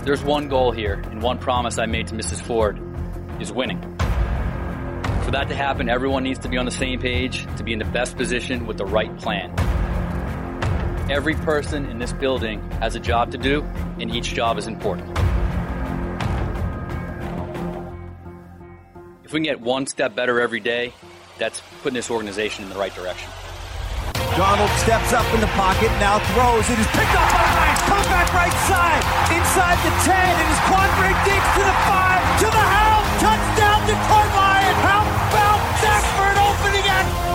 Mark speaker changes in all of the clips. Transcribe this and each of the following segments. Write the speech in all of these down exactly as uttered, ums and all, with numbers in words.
Speaker 1: There's one goal here, and one promise I made to Missus Ford is winning. For that to happen, everyone needs to be on the same page to be in the best position with the right plan. Every person in this building has a job to do, and each job is important. If we can get one step better every day, that's putting this organization in the right direction.
Speaker 2: Darnold steps up in the pocket, now throws. It is picked up by Rice. Come back right side. Inside the ten. It is Quandre Diggs to the five. To the house. Touchdown, Detroit Lions. How about Stafford opening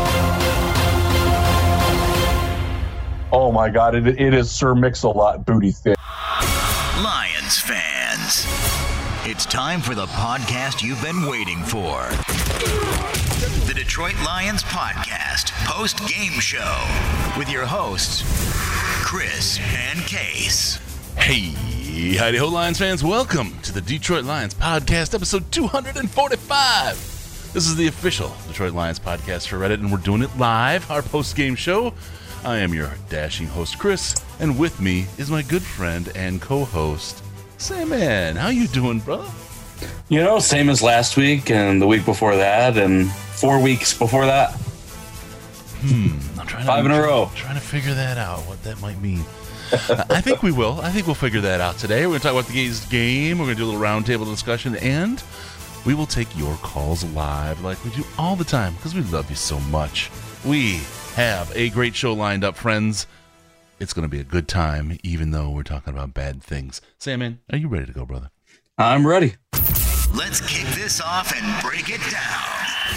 Speaker 2: it?
Speaker 3: Oh my God, it, it is Sir Mix-a-Lot booty thick.
Speaker 4: Lions fans, it's time for the podcast you've been waiting for. The Detroit Lions Podcast post-game show with your hosts, Chris and Case.
Speaker 5: Hey, howdy ho, Lions fans. Welcome to the Detroit Lions Podcast, episode two forty-five. This is the official Detroit Lions Podcast for Reddit, and we're doing it live, our post-game show. I am your dashing host, Chris, and with me is my good friend and co-host, Sam Man. How you doing, brother?
Speaker 6: You know, same as last week and the week before that and four weeks before that.
Speaker 5: Hmm. I'm trying
Speaker 6: Five
Speaker 5: to,
Speaker 6: in a row.
Speaker 5: Trying to figure that out, what that might mean. uh, I think we will. I think we'll figure that out today. We're going to talk about the Gaze game. We're going to do a little roundtable discussion, and we will take your calls live like we do all the time because we love you so much. We have a great show lined up, friends. It's going to be a good time, even though we're talking about bad things. Sam, man, are you ready to go, brother?
Speaker 6: I'm ready.
Speaker 4: Let's kick this off and break it down.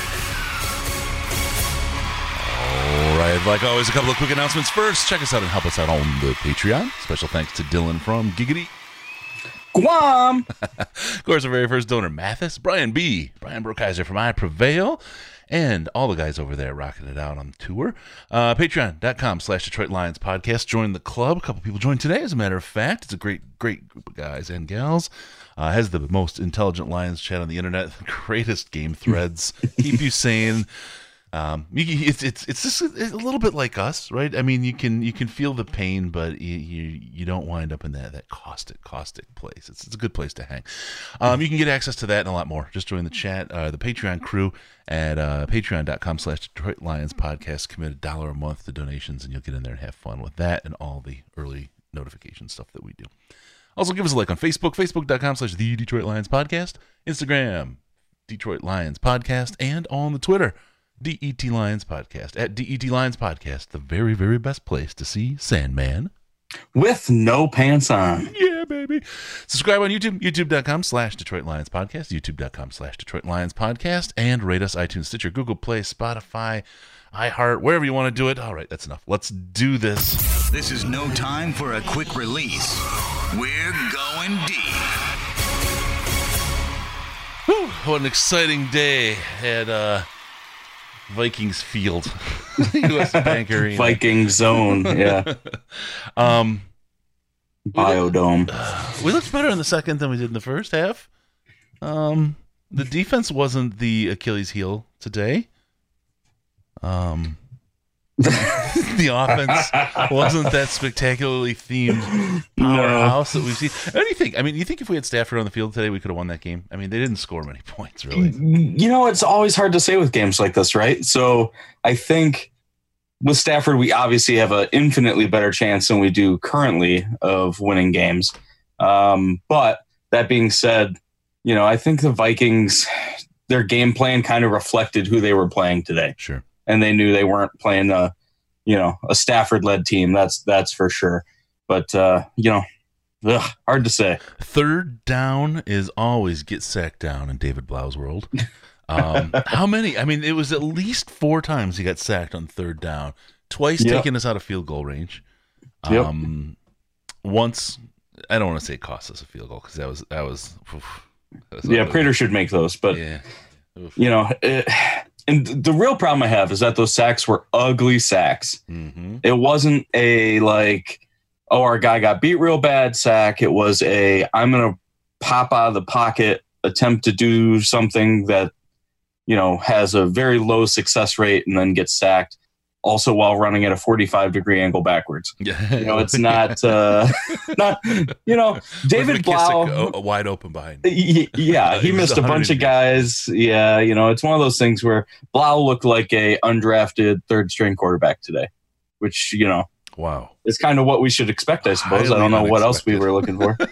Speaker 5: All right, like always, a couple of quick announcements first. Check us out and help us out on the Patreon. Special thanks to Dylan from Giggity.
Speaker 6: Guam.
Speaker 5: Of course, our very first donor, Mathis, Brian B., Brian Brokeiser from I Prevail, and all the guys over there rocking it out on the tour. Uh, Patreon.com slash Detroit Lions Podcast. Join the club. A couple people joined today, as a matter of fact. It's a great, great group of guys and gals. Uh, has the most intelligent Lions chat on the internet, the greatest game threads, keep you sane. Um, you, it's it's it's just a, a little bit like us, right? I mean, you can you can feel the pain, but you you, you don't wind up in that that caustic caustic place. It's it's a good place to hang. Um, you can get access to that and a lot more. Just join the chat, uh, the Patreon crew at uh, patreon.com slash Detroit Lions Podcast. Commit a dollar a month to donations, and you'll get in there and have fun with that and all the early notification stuff that we do. Also, give us a like on Facebook, facebook.com slash the Detroit Lions Podcast, Instagram, Detroit Lions Podcast, and on the Twitter, D E T Lions Podcast, at D E T Lions Podcast, the very, very best place to see Sandman.
Speaker 6: With no pants on.
Speaker 5: Yeah, baby. Subscribe on YouTube, youtube.com slash Detroit Lions Podcast, youtube.com slash Detroit Lions Podcast, and rate us iTunes, Stitcher, Google Play, Spotify, iHeart, wherever you want to do it. All right, that's enough. Let's do this.
Speaker 4: This is no time for a quick release. We're going deep.
Speaker 5: Whew, what an exciting day at uh, Vikings Field. U S Bank Arena.
Speaker 6: Viking Zone, yeah.
Speaker 5: um,
Speaker 6: Biodome.
Speaker 5: Uh, we looked better in the second than we did in the first half. Um, the defense wasn't the Achilles heel today. Um, the offense wasn't that spectacularly themed powerhouse no. that we've seen. What do you think? I mean, you think if we had Stafford on the field today, we could have won that game? I mean, they didn't score many points, really.
Speaker 6: You know, it's always hard to say with games like this, right? So I think with Stafford, we obviously have an infinitely better chance than we do currently of winning games. Um, but that being said, you know, I think the Vikings, their game plan kind of reflected who they were playing today.
Speaker 5: Sure. And
Speaker 6: they knew they weren't playing a, you know, a Stafford-led team. That's that's for sure. But uh, you know, ugh, hard to say.
Speaker 5: Third down is always get sacked down in David Blau's world. Um, how many? I mean, it was at least four times he got sacked on third down. Twice yep. taking us out of field goal range. Um, yep. Once, I don't want to say it cost us a field goal because that was that was. Oof, that was
Speaker 6: yeah, Prater should make those, but
Speaker 5: yeah. Oof.
Speaker 6: You know. It, And the real problem I have is that those sacks were ugly sacks.
Speaker 5: Mm-hmm.
Speaker 6: It wasn't a like, oh, our guy got beat real bad sack. It was a, I'm going to pop out of the pocket, attempt to do something that, you know, has a very low success rate and then get sacked. also while running at a forty-five degree angle backwards.
Speaker 5: Yeah.
Speaker 6: You know, it's not, uh, not you know, David Blau.
Speaker 5: A, a wide open behind.
Speaker 6: Yeah, he missed a bunch of guys. Yeah, you know, it's one of those things where Blau looked like a undrafted third string quarterback today, which, you know,
Speaker 5: wow,
Speaker 6: is kind of what we should expect, I suppose.
Speaker 5: Highly
Speaker 6: I don't know
Speaker 5: unexpected.
Speaker 6: what else we were looking for.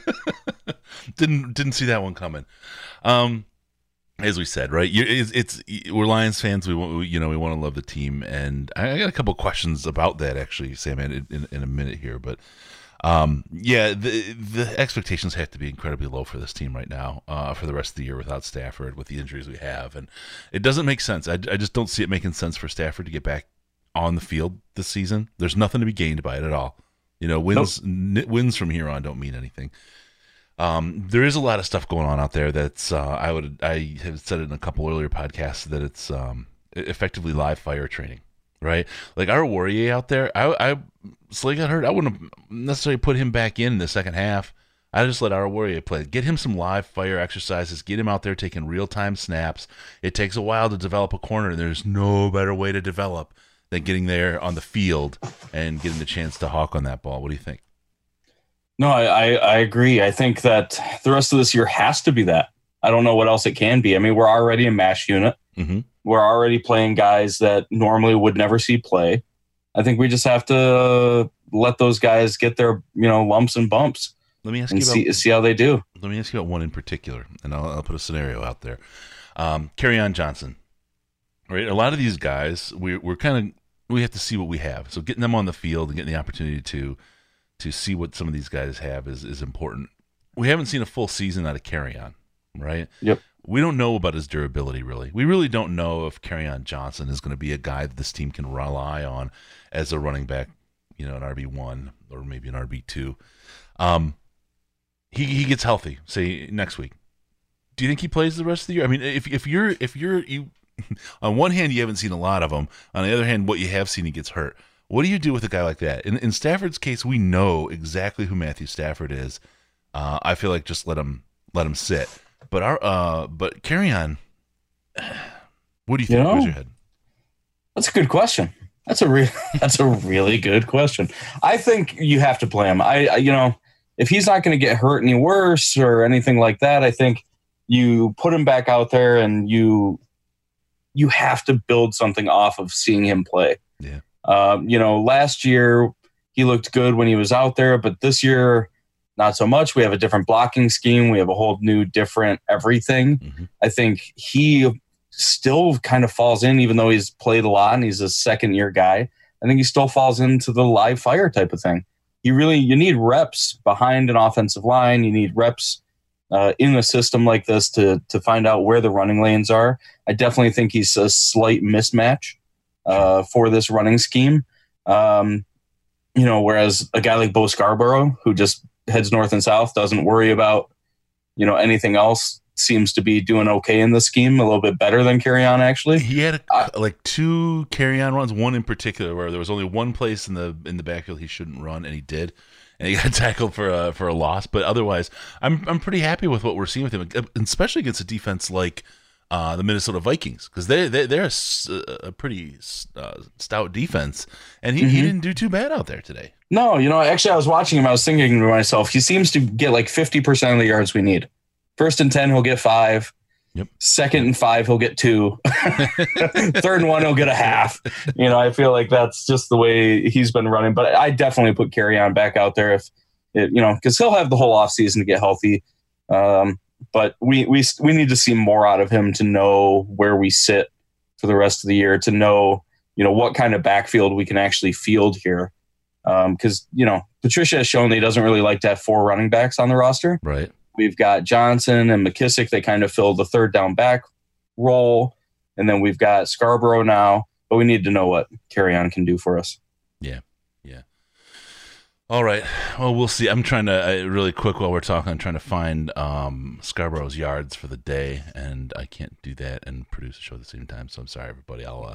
Speaker 5: didn't didn't see that one coming. Um, as we said, right? You, it's, it's we're Lions fans. We want, we, you know, we want to love the team, and I, I got a couple questions about that actually, Sam, in, in, in a minute here. But um, yeah, the the expectations have to be incredibly low for this team right now, uh, for the rest of the year without Stafford, with the injuries we have, and it doesn't make sense. I, I just don't see it making sense for Stafford to get back on the field this season. There's nothing to be gained by it at all. You know, wins nope. n- wins from here on don't mean anything. Um, there is a lot of stuff going on out there that's uh, I would I have said it in a couple earlier podcasts that it's um, effectively live fire training, right? Like our Warrior out there, I, I Slay got hurt. I wouldn't have necessarily put him back in, in the second half. I just let our Warrior play. Get him some live fire exercises. Get him out there taking real time snaps. It takes a while to develop a corner, and there's no better way to develop than getting there on the field and getting the chance to hawk on that ball. What do you think?
Speaker 6: No, I, I, I agree. I think that the rest of this year has to be that. I don't know what else it can be. I mean, we're already a MASH unit.
Speaker 5: Mm-hmm.
Speaker 6: We're already playing guys that normally would never see play. I think we just have to let those guys get their, you know, lumps and bumps.
Speaker 5: Let me ask
Speaker 6: and
Speaker 5: you about,
Speaker 6: see, see how they do.
Speaker 5: Let me ask you about one in particular, and I'll, I'll put a scenario out there. Um, Kerryon Johnson, right? A lot of these guys, we, we're kind of we have to see what we have. So getting them on the field and getting the opportunity to to see what some of these guys have is, is important. We haven't seen a full season out of Kerryon, right?
Speaker 6: Yep.
Speaker 5: We don't know about his durability, really. We really don't know if Kerryon Johnson is going to be a guy that this team can rely on as a running back, you know, an R B one or maybe an R B two. Um, he he gets healthy, say next week. Do you think he plays the rest of the year? I mean, if if you're if you're you, on one hand you haven't seen a lot of him. On the other hand, what you have seen, he gets hurt. What do you do with a guy like that? In in Stafford's case, we know exactly who Matthew Stafford is. Uh, I feel like just let him let him sit. But our uh, but Kerryon, what do you think?
Speaker 6: You know,
Speaker 5: Where's your head?
Speaker 6: That's a good question. That's a re- that's a really good question. I think you have to play him. I, I you know, if he's not going to get hurt any worse or anything like that, I think you put him back out there and you you have to build something off of seeing him play.
Speaker 5: Yeah.
Speaker 6: Um, you know, last year he looked good when he was out there, but this year not so much. We have a different blocking scheme. We have a whole new different everything.
Speaker 5: Mm-hmm.
Speaker 6: I think he still kind of falls in, even though he's played a lot and he's a second year guy. I think he still falls into the live fire type of thing. You really, you need reps behind an offensive line. You need reps uh, in a system like this to, to find out where the running lanes are. I definitely think he's a slight mismatch uh, for this running scheme. Um, you know, whereas a guy like Bo Scarborough, who just heads north and south, doesn't worry about, you know, anything else, seems to be doing okay in the scheme, a little bit better than Kerryon actually.
Speaker 5: He had a,
Speaker 6: uh,
Speaker 5: like two Kerryon runs, one in particular where there was only one place in the in the backfield he shouldn't run, and he did, and he got tackled for a for a loss. But otherwise, I'm I'm pretty happy with what we're seeing with him, especially against a defense like uh, the Minnesota Vikings, because they they they're a, a pretty uh, stout defense, and he, mm-hmm. he didn't do too bad out there today.
Speaker 6: No, you know, actually, I was watching him. I was thinking to myself, he seems to get like fifty percent of the yards we need. First and ten, he'll get five.
Speaker 5: Yep.
Speaker 6: Second and five, he'll get two. Third and one, he'll get a half. You know, I feel like that's just the way he's been running. But I definitely put Kerryon back out there if it, you know, because he'll have the whole offseason to get healthy. Um, but we we we need to see more out of him to know where we sit for the rest of the year, to know, you know, what kind of backfield we can actually field here. Because, um, you know, Patricia has shown that he doesn't really like to have four running backs on the roster.
Speaker 5: Right.
Speaker 6: We've got Johnson and McKissick. They kind of fill the third down back role. And then we've got Scarborough now. But we need to know what Kerryon can do for us.
Speaker 5: Yeah, yeah. All right. Well, we'll see. I'm trying to, uh, really quick while we're talking, I'm trying to find um, Scarborough's yards for the day. And I can't do that and produce a show at the same time. So I'm sorry, everybody. I'll,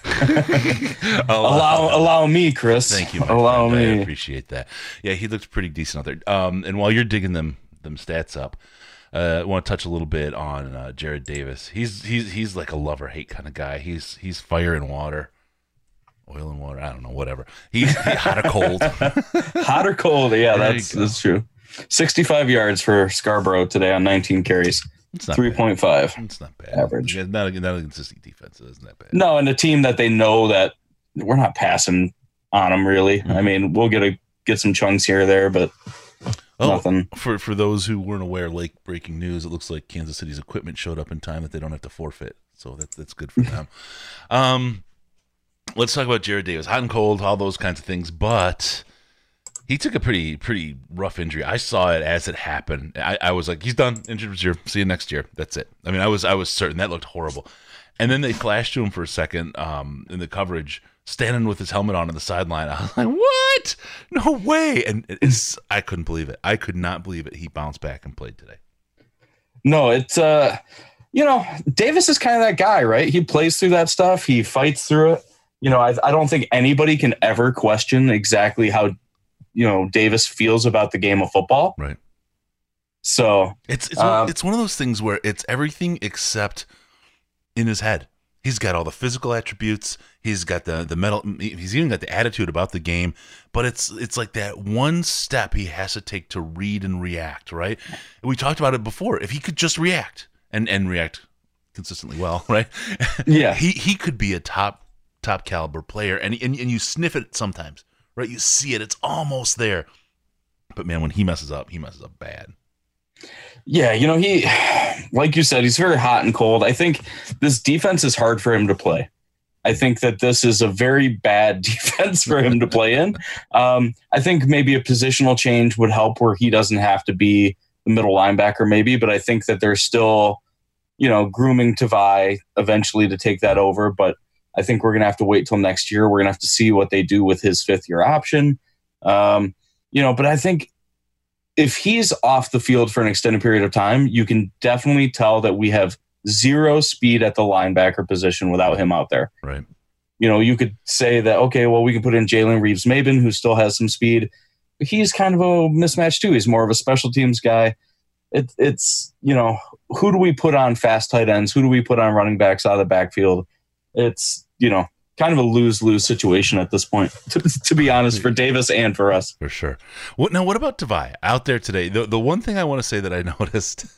Speaker 5: uh, I'll
Speaker 6: allow
Speaker 5: uh,
Speaker 6: allow me, Chris.
Speaker 5: Thank you, my
Speaker 6: allow
Speaker 5: friend.
Speaker 6: me.
Speaker 5: I appreciate that. Yeah, he looks pretty decent out there. Um, and while you're digging them, them stats up, uh, I want to touch a little bit on uh, Jared Davis. He's he's he's like a love or hate kind of guy. He's he's fire and water. oil and water. I don't know, whatever. He's he, hot or cold.
Speaker 6: Hot or cold. Yeah,
Speaker 5: There
Speaker 6: that's
Speaker 5: you go.
Speaker 6: that's true. sixty-five yards for Scarborough today on nineteen carries.
Speaker 5: It's not
Speaker 6: three point five.
Speaker 5: bad. It's not bad.
Speaker 6: Average.
Speaker 5: It's not, a, not a consistent defense. It isn't that bad.
Speaker 6: No, and a team that they know that we're not passing on them really.
Speaker 5: Mm-hmm.
Speaker 6: I mean, we'll get a get some chunks here or there, but
Speaker 5: Oh,
Speaker 6: nothing.
Speaker 5: for for those who weren't aware, late breaking news. It looks like Kansas City's equipment showed up in time that they don't have to forfeit. So that's that's good for them. Um, let's talk about Jared Davis. Hot and cold, all those kinds of things. But he took a pretty pretty rough injury. I saw it as it happened. I, I was like, he's done. Injured this year. See you next year. That's it. I mean, I was I was certain that looked horrible. And then they flashed to him for a second um, in the coverage, standing with his helmet on on the sideline. I was like, what? No way. And it's I couldn't believe it. I could not believe it. He bounced back and played today.
Speaker 6: No, it's uh you know, Davis is kind of that guy, right? He plays through that stuff. He fights through it. You know, I, I don't think anybody can ever question exactly how, you know, Davis feels about the game of football.
Speaker 5: Right.
Speaker 6: So
Speaker 5: It's it's,
Speaker 6: Um,
Speaker 5: one, it's one of those things where it's everything except in his head. He's got all the physical attributes. He's got the the mental. He's even got the attitude about the game. But it's it's like that one step he has to take to read and react. Right. We talked about it before. If he could just react and and react consistently well, right?
Speaker 6: Yeah.
Speaker 5: he he could be a top top caliber player. And and and you sniff it sometimes, right? You see it. It's almost there. But man, when he messes up, he messes up bad.
Speaker 6: yeah, you know, he, like you said, he's very hot and cold. I think this defense is hard for him to play. I think that this is a very bad defense for him to play in. Um, I think maybe a positional change would help where he doesn't have to be the middle linebacker maybe, but I think that they're still, you know, grooming Tavai eventually to take that over. But I think we're going to have to wait till next year. We're going to have to see what they do with his fifth year option. Um, you know, but I think if he's off the field for an extended period of time, you can definitely tell that we have zero speed at the linebacker position without him out there.
Speaker 5: Right.
Speaker 6: You know, you could say that, okay, well, we can put in Jalen Reeves-Maben, who still has some speed. But he's kind of a mismatch too. He's more of a special teams guy. It, it's, you know, who do we put on fast tight ends? Who do we put on running backs out of the backfield? It's, you know, kind of a lose-lose situation at this point, to, to be honest, for Davis and for us.
Speaker 5: For sure. What now? What about Tavai out there today? The the one thing I want to say that I noticed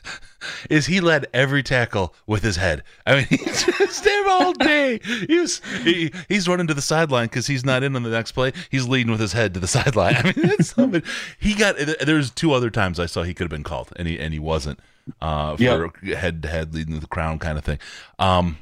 Speaker 5: is he led every tackle with his head. I mean, he's just there all day. He was he, he's running to the sideline because he's not in on the next play. He's leading with his head to the sideline. I mean, that's something. He got. There's two other times I saw he could have been called, and he and he wasn't. Uh, for head to head leading the crown kind of thing. Um.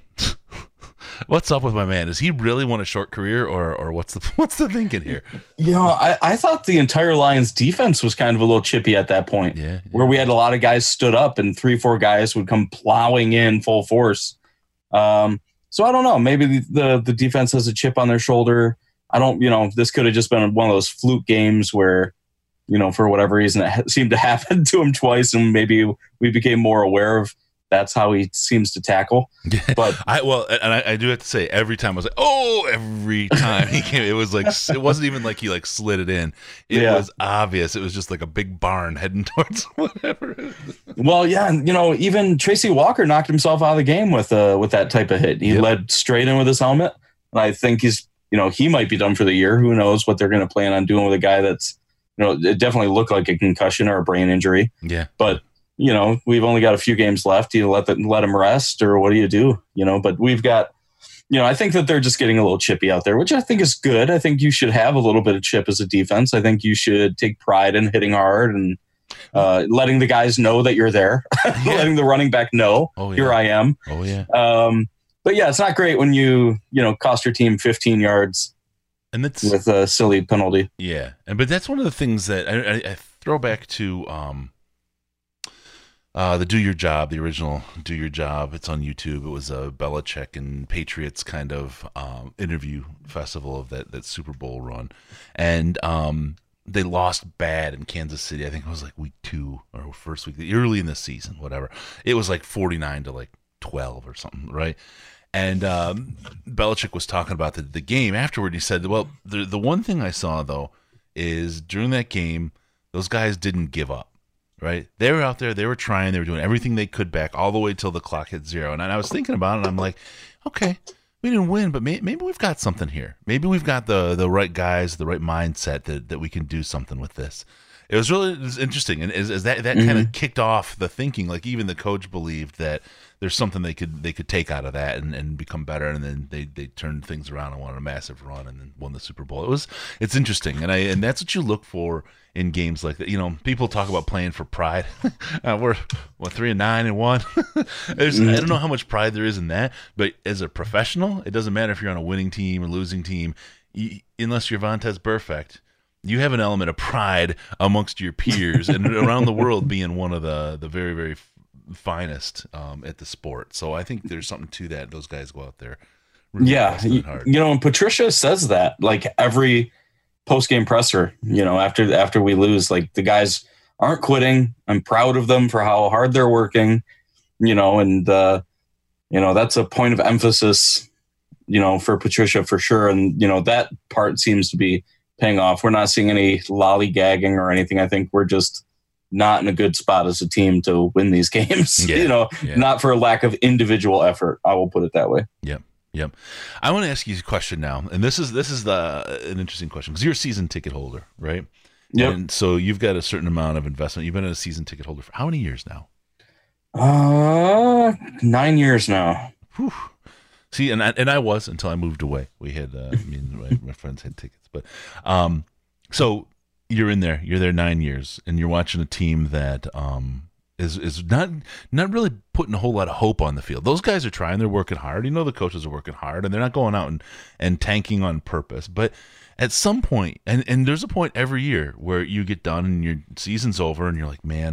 Speaker 5: What's up with my man? Does he really want a short career, or or what's the what's the thinking here?
Speaker 6: You know, I, I thought the entire Lions defense was kind of a little chippy at that point,
Speaker 5: Yeah, yeah.
Speaker 6: where we had a lot of guys stood up and three, four guys would come plowing in full force. Um, so I don't know. Maybe the, the the defense has a chip on their shoulder. I don't, you know, this could have just been one of those fluke games where, you know, for whatever reason, it ha- seemed to happen to him twice, and maybe we became more aware of that's how he seems to tackle. But
Speaker 5: I well, and I, I do have to say, every time I was like, oh, every time he came, it was like it wasn't even like he like slid it in. It
Speaker 6: Yeah.
Speaker 5: was obvious. It was just like a big barn heading towards whatever.
Speaker 6: well, yeah, and you know, even Tracy Walker knocked himself out of the game with uh with that type of hit. He
Speaker 5: Yep.
Speaker 6: led straight in with his helmet, and I think he's, you know, he might be done for the year. Who knows what they're going to plan on doing with a guy that's, you know, it definitely looked like a concussion or a brain injury.
Speaker 5: Yeah,
Speaker 6: But you know, we've only got a few games left. Do you let them, let him rest, or what do you do? You know, but we've got, you know, I think that they're just getting a little chippy out there, which I think is good. I think you should have a little bit of chip as a defense. I think you should take pride in hitting hard and uh, letting the guys know that you're there, letting the running back know,
Speaker 5: Oh, yeah.
Speaker 6: here I am.
Speaker 5: oh yeah,
Speaker 6: Um, but yeah, it's not great when you, you know, cost your team fifteen yards
Speaker 5: and that's
Speaker 6: with a silly penalty.
Speaker 5: yeah, and but that's one of the things that I, I, I throw back to. Um, Uh, the Do Your Job, the original Do Your Job. It's on YouTube. It was a Belichick and Patriots kind of um, interview festival of that, that Super Bowl run. And um, they lost bad in Kansas City. I think it was like week two or first week, early in the season, whatever. It was like forty-nine to like twelve or something, right? And um, Belichick was talking about the, the game afterward. He said, well, the, the one thing I saw, though, is during that game, those guys didn't give up. Right, they were out there. They were trying. They were doing everything they could back all the way till the clock hit zero. And I was thinking about it. And I'm like, okay, we didn't win, but may, maybe we've got something here. Maybe we've got the the right guys, the right mindset that, that we can do something with this. It was really it was interesting, and as, as that that mm-hmm. kind of kicked off the thinking, like even the coach believed that there's something they could they could take out of that and, and become better, and then they, they turned things around and won a massive run and then won the Super Bowl. It was it's interesting, and I and that's what you look for in games like that. You know, people talk about playing for pride. uh, we're what three and nine and one. There's I don't know how much pride there is in that, but as a professional, it doesn't matter if you're on a winning team or losing team, you, unless you're Vontaze Burfict. You have an element of pride amongst your peers and around the world being one of the, the very, very finest um, at the sport. So I think there's something to that. Those guys go out there. Really
Speaker 6: yeah. You, you know, and Patricia says that like every post-game presser, you know, after, after we lose, like the guys aren't quitting. I'm proud of them for how hard they're working, you know, and, uh, you know, that's a point of emphasis, you know, for Patricia for sure. And, you know, that part seems to be paying off. We're not seeing any lollygagging or anything. I think we're just not in a good spot as a team to win these games. Yeah, you know, yeah. Not for a lack of individual effort. I will put it that way.
Speaker 5: Yep. Yep. I want to ask you a question now, and this is this is the an interesting question because you're a season ticket holder, right?
Speaker 6: Yep.
Speaker 5: And so you've got a certain amount of investment. You've been a season ticket holder for how many years now?
Speaker 6: Uh, nine years now.
Speaker 5: Whew. See, and I, and I was until I moved away. We had uh, me and my, my friends had tickets, but um, so you're in there. You're there nine years, and you're watching a team that um is is not not really putting a whole lot of hope on the field. Those guys are trying. They're working hard. You know, the coaches are working hard, and they're not going out and, and tanking on purpose. But at some point, and and there's a point every year where you get done and your season's over, and you're like, man,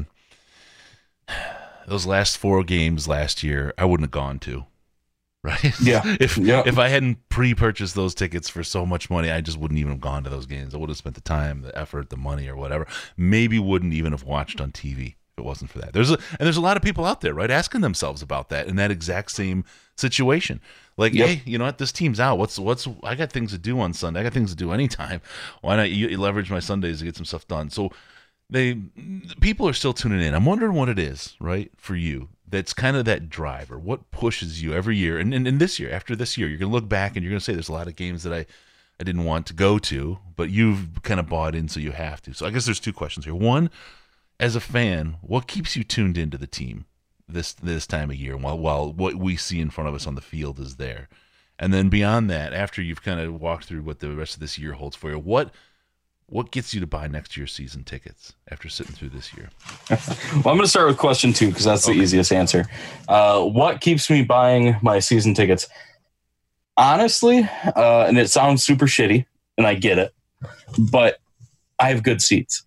Speaker 5: those last four games last year, I wouldn't have gone to. Right?
Speaker 6: Yeah.
Speaker 5: if
Speaker 6: yeah.
Speaker 5: if I hadn't pre-purchased those tickets for so much money, I just wouldn't even have gone to those games. I would have spent the time, the effort, the money, or whatever. Maybe wouldn't even have watched on T V if it wasn't for that. There's a and there's a lot of people out there, right, asking themselves about that in that exact same situation. Like, yep. Hey, you know what? This team's out. What's what's? I got things to do on Sunday. I got things to do anytime. Why not you, you leverage my Sundays to get some stuff done? So they people are still tuning in. I'm wondering what it is, right, for you. That's kind of that driver. What pushes you every year? And, and, and this year, after this year, you're going to look back and you're going to say there's a lot of games that I, I didn't want to go to, but you've kind of bought in, so you have to. So I guess there's two questions here. One, as a fan, what keeps you tuned into the team this this time of year while, while what we see in front of us on the field is there? And then beyond that, after you've kind of walked through what the rest of this year holds for you, what What gets you to buy next year's season tickets after sitting through this year?
Speaker 6: Well, I'm going to start with question two because that's okay. The easiest answer. Uh, what keeps me buying my season tickets? Honestly, uh, and it sounds super shitty, and I get it, but I have good seats.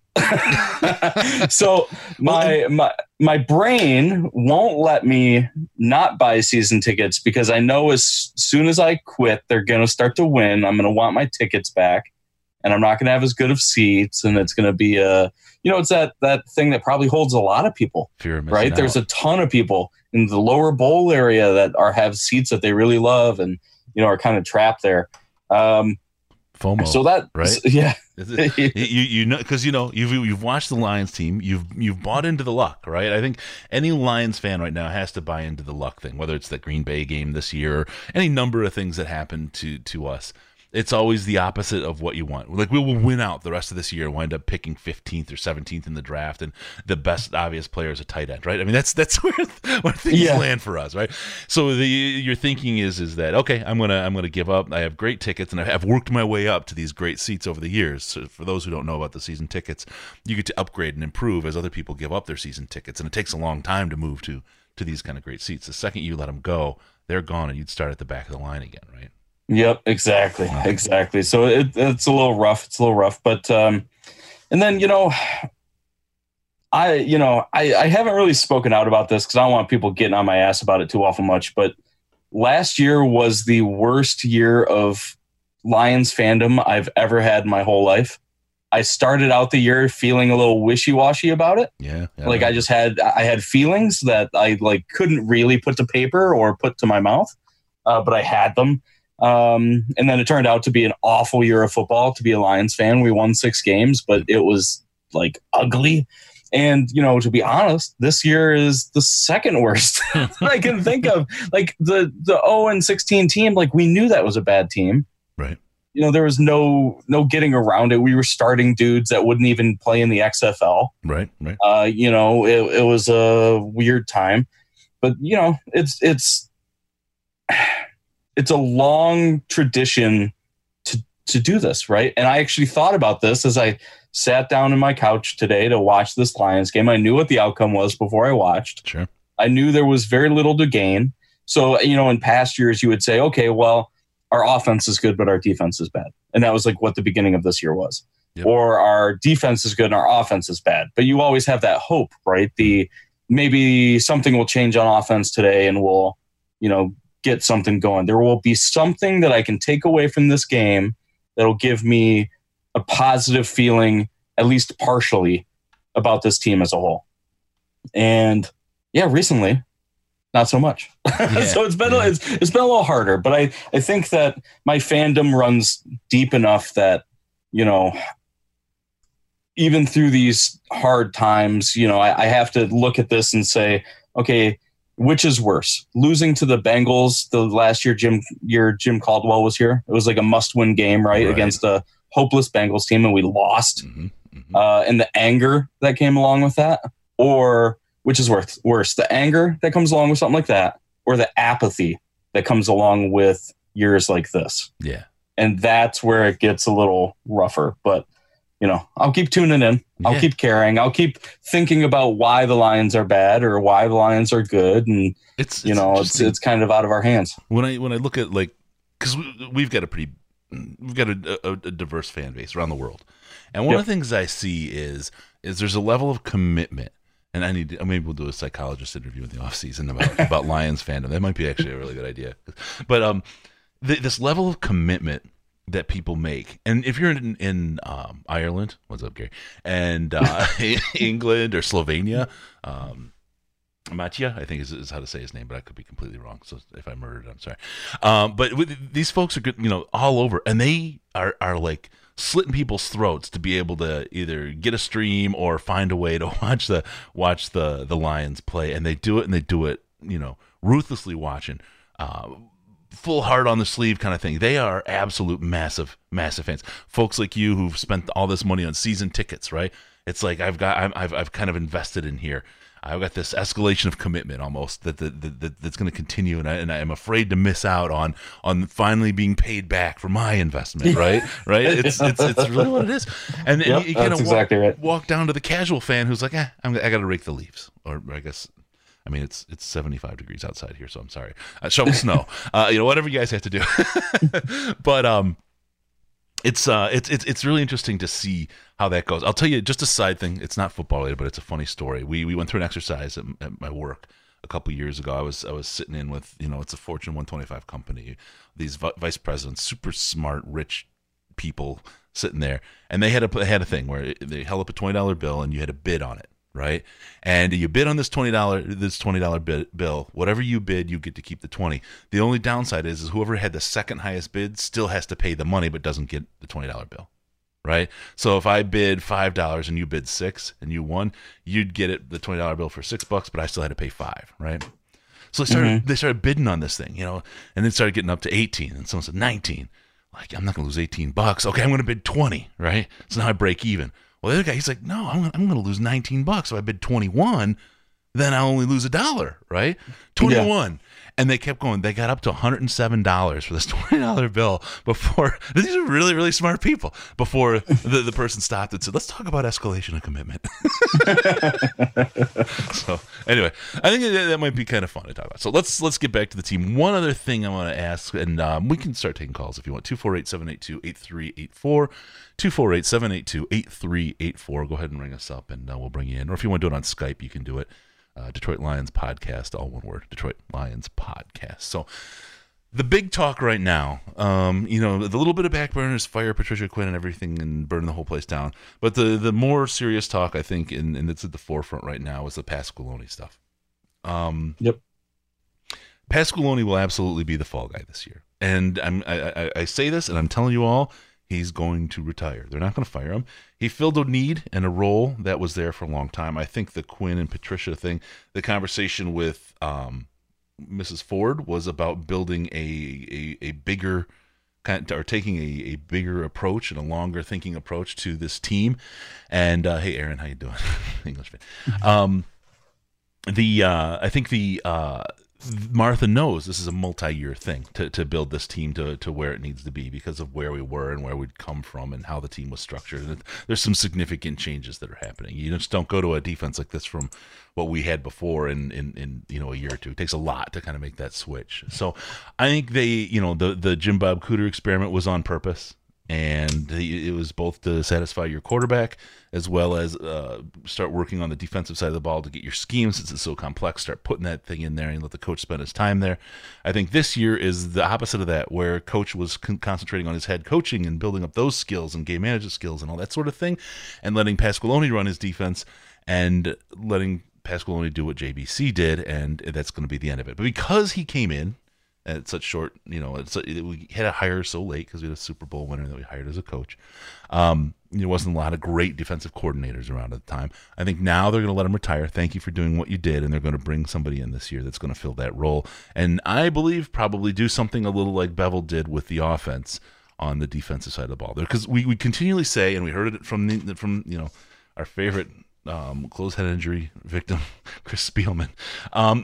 Speaker 6: So my my my brain won't let me not buy season tickets because I know as soon as I quit, they're going to start to win. I'm going to want my tickets back. And I'm not going to have as good of seats, and it's going to be a, you know, it's that that thing that probably holds a lot of people, right? Out. There's a ton of people in the lower bowl area that are have seats that they really love, and you know are kind of trapped there. Um,
Speaker 5: FOMO,
Speaker 6: so that,
Speaker 5: right?
Speaker 6: Yeah,
Speaker 5: you you know because you know you've you've watched the Lions team, you've you've bought into the luck, right? I think any Lions fan right now has to buy into the luck thing, whether it's the Green Bay game this year or any number of things that happen to to us. It's always the opposite of what you want. Like, we will win out the rest of this year and wind up picking fifteenth or seventeenth in the draft, and the best obvious player is a tight end, right? I mean, that's that's where, where things yeah. land for us, right? So the your thinking is is that, okay, I'm gonna I'm gonna give up. I have great tickets, and I have worked my way up to these great seats over the years. So for those who don't know about the season tickets, you get to upgrade and improve as other people give up their season tickets, and it takes a long time to move to to these kind of great seats. The second you let them go, they're gone, and you'd start at the back of the line again, right?
Speaker 6: Yep, exactly, exactly. So it, it's a little rough. It's a little rough, but um, and then you know, I you know I, I haven't really spoken out about this because I don't want people getting on my ass about it too awful much. But last year was the worst year of Lions fandom I've ever had in my whole life. I started out the year feeling a little wishy-washy about it.
Speaker 5: Yeah, yeah
Speaker 6: like I just had I had feelings that I like couldn't really put to paper or put to my mouth, uh, but I had them. Um, and then it turned out to be an awful year of football to be a Lions fan. We won six games, but it was like ugly. And, you know, to be honest, this year is the second worst that I can think of. Like the, the oh and sixteen team, like we knew that was a bad team.
Speaker 5: Right.
Speaker 6: You know, there was no no getting around it. We were starting dudes that wouldn't even play in the X F L.
Speaker 5: Right, right.
Speaker 6: Uh, you know, it, it was a weird time. But, you know, it's it's it's a long tradition to to do this, right? And I actually thought about this as I sat down in my couch today to watch this Lions game. I knew what the outcome was before I watched.
Speaker 5: Sure.
Speaker 6: I knew there was very little to gain. So, you know, in past years, you would say, okay, well, our offense is good, but our defense is bad. And that was like what the beginning of this year was. Yep. Or our defense is good and our offense is bad. But you always have that hope, right? The maybe something will change on offense today and we'll, you know, get something going. There will be something that I can take away from this game that'll give me a positive feeling, at least partially, about this team as a whole. And yeah, recently, not so much. Yeah, so it's been yeah. it's, it's been a little harder, but I, I think that my fandom runs deep enough that, you know, even through these hard times, you know, I, I have to look at this and say, okay, which is worse? Losing to the Bengals the last year Jim year Jim Caldwell was here. It was like a must-win game, right, right. against a hopeless Bengals team, and we lost. Mm-hmm, mm-hmm. Uh, and the anger that came along with that, or which is worse, worse, the anger that comes along with something like that, or the apathy that comes along with years like this.
Speaker 5: Yeah.
Speaker 6: And that's where it gets a little rougher. But, you know, I'll keep tuning in. I'll yeah. keep caring. I'll keep thinking about why the Lions are bad or why the Lions are good. And,
Speaker 5: it's,
Speaker 6: you
Speaker 5: it's
Speaker 6: know, it's it's kind of out of our hands.
Speaker 5: When I when I look at, like, because we, we've got a pretty, we've got a, a, a diverse fan base around the world. And one yep. of the things I see is, is there's a level of commitment. And I need to, maybe we'll do a psychologist interview in the off season about, about Lions fandom. That might be actually a really good idea. But um, th- this level of commitment that people make, and if you're in, in um, Ireland, what's up, Gary, and uh, England or Slovenia, um, Mattia, I think is, is how to say his name, but I could be completely wrong. So if I murdered it, I'm sorry. Um, but with, these folks are good, you know, all over, and they are are like slitting people's throats to be able to either get a stream or find a way to watch the watch the the Lions play, and they do it, and they do it, you know, ruthlessly watching, uh, full heart on the sleeve kind of thing. They are absolute massive, massive fans. Folks like you who've spent all this money on season tickets, right? It's like I've got, I'm, I've, I've kind of invested in here. I've got this escalation of commitment almost that that, that that's going to continue, and I and I am afraid to miss out on on finally being paid back for my investment. Right, right. It's it's it's really what it is. And,
Speaker 6: yep,
Speaker 5: and you, you kind of walk,
Speaker 6: exactly right.
Speaker 5: walk down to the casual fan who's like, eh, I'm, I got to rake the leaves, or I guess. I mean, it's it's seventy-five degrees outside here, so I'm sorry. Uh, shovel snow, uh, you know, whatever you guys have to do. But um, it's uh, it's it's it's really interesting to see how that goes. I'll tell you just a side thing. It's not football related, but it's a funny story. We we went through an exercise at, at my work a couple years ago. I was I was sitting in with, you know, it's a Fortune one twenty-five company. These v- vice presidents, super smart, rich people sitting there, and they had a they had a thing where they held up a twenty dollar bill and you had to bid on it. Right, and you bid on this twenty dollar this twenty dollar bill. Whatever you bid, you get to keep the twenty. The only downside is, is whoever had the second highest bid still has to pay the money, but doesn't get the twenty dollar bill. Right. So if I bid five dollars and you bid six and you won, you'd get it the twenty dollar bill for six bucks, but I still had to pay five. Right. So they started mm-hmm. they started bidding on this thing, you know, and then started getting up to eighteen, and someone said nineteen. Like, I'm not gonna lose eighteen bucks. Okay, I'm gonna bid twenty. Right. So now I break even. Well, the other guy, he's like, no, I'm gonna, I'm going to lose nineteen bucks. If I bid twenty-one, then I'll only lose a dollar, right? twenty-one. Yeah. And they kept going. They got up to one hundred seven dollars for this twenty dollar bill before. These are really, really smart people. Before the, the person stopped and said, let's talk about escalation of commitment. So anyway, I think that, that might be kind of fun to talk about. So let's let's get back to the team. One other thing I want to ask, and um, we can start taking calls if you want. two four eight, seven eight two, eight three eight four. two four eight, seven eight two, eight three eight four. Go ahead and ring us up, and uh, we'll bring you in. Or if you want to do it on Skype, you can do it. Uh, Detroit Lions Podcast, all one word, Detroit Lions Podcast. So the big talk right now, um, you know, the little bit of backburners, fire Patricia Quinn and everything and burn the whole place down. But the, the more serious talk, I think, and, and it's at the forefront right now, is the Pasqualoni stuff. Um,
Speaker 6: yep.
Speaker 5: Pasqualoni will absolutely be the fall guy this year. And I'm, I, I, I say this, and I'm telling you all, he's going to retire. They're not going to fire him. He filled a need and a role that was there for a long time. I think the Quinn and Patricia thing, the conversation with um, Missus Ford was about building a a, a bigger kind of, or taking a, a bigger approach and a longer thinking approach to this team. And uh, hey, Aaron, how you doing? English fan. Um, the uh, I think the uh, Martha knows this is a multi-year thing to, to build this team to, to where it needs to be because of where we were and where we'd come from and how the team was structured. And there's some significant changes that are happening. You just don't go to a defense like this from what we had before in, in, in you know a year or two. It takes a lot to kind of make that switch. So I think they, you know, the, the Jim Bob Cooter experiment was on purpose. And it was both to satisfy your quarterback as well as uh, start working on the defensive side of the ball to get your scheme, since it's so complex, start putting that thing in there and let the coach spend his time there. I think this year is the opposite of that, where coach was con- concentrating on his head coaching and building up those skills and game management skills and all that sort of thing, and letting Pasqualoni run his defense and letting Pasqualoni do what J B C did, and that's going to be the end of it. But because he came in at such short, you know, it's, we had to hire so late because we had a Super Bowl winner that we hired as a coach. Um, there wasn't a lot of great defensive coordinators around at the time. I think now they're going to let him retire. Thank you for doing what you did, and they're going to bring somebody in this year that's going to fill that role. And I believe probably do something a little like Bevel did with the offense on the defensive side of the ball there, because we, we continually say, and we heard it from the, from you know our favorite Um, closed head injury victim, Chris Spielman. Um,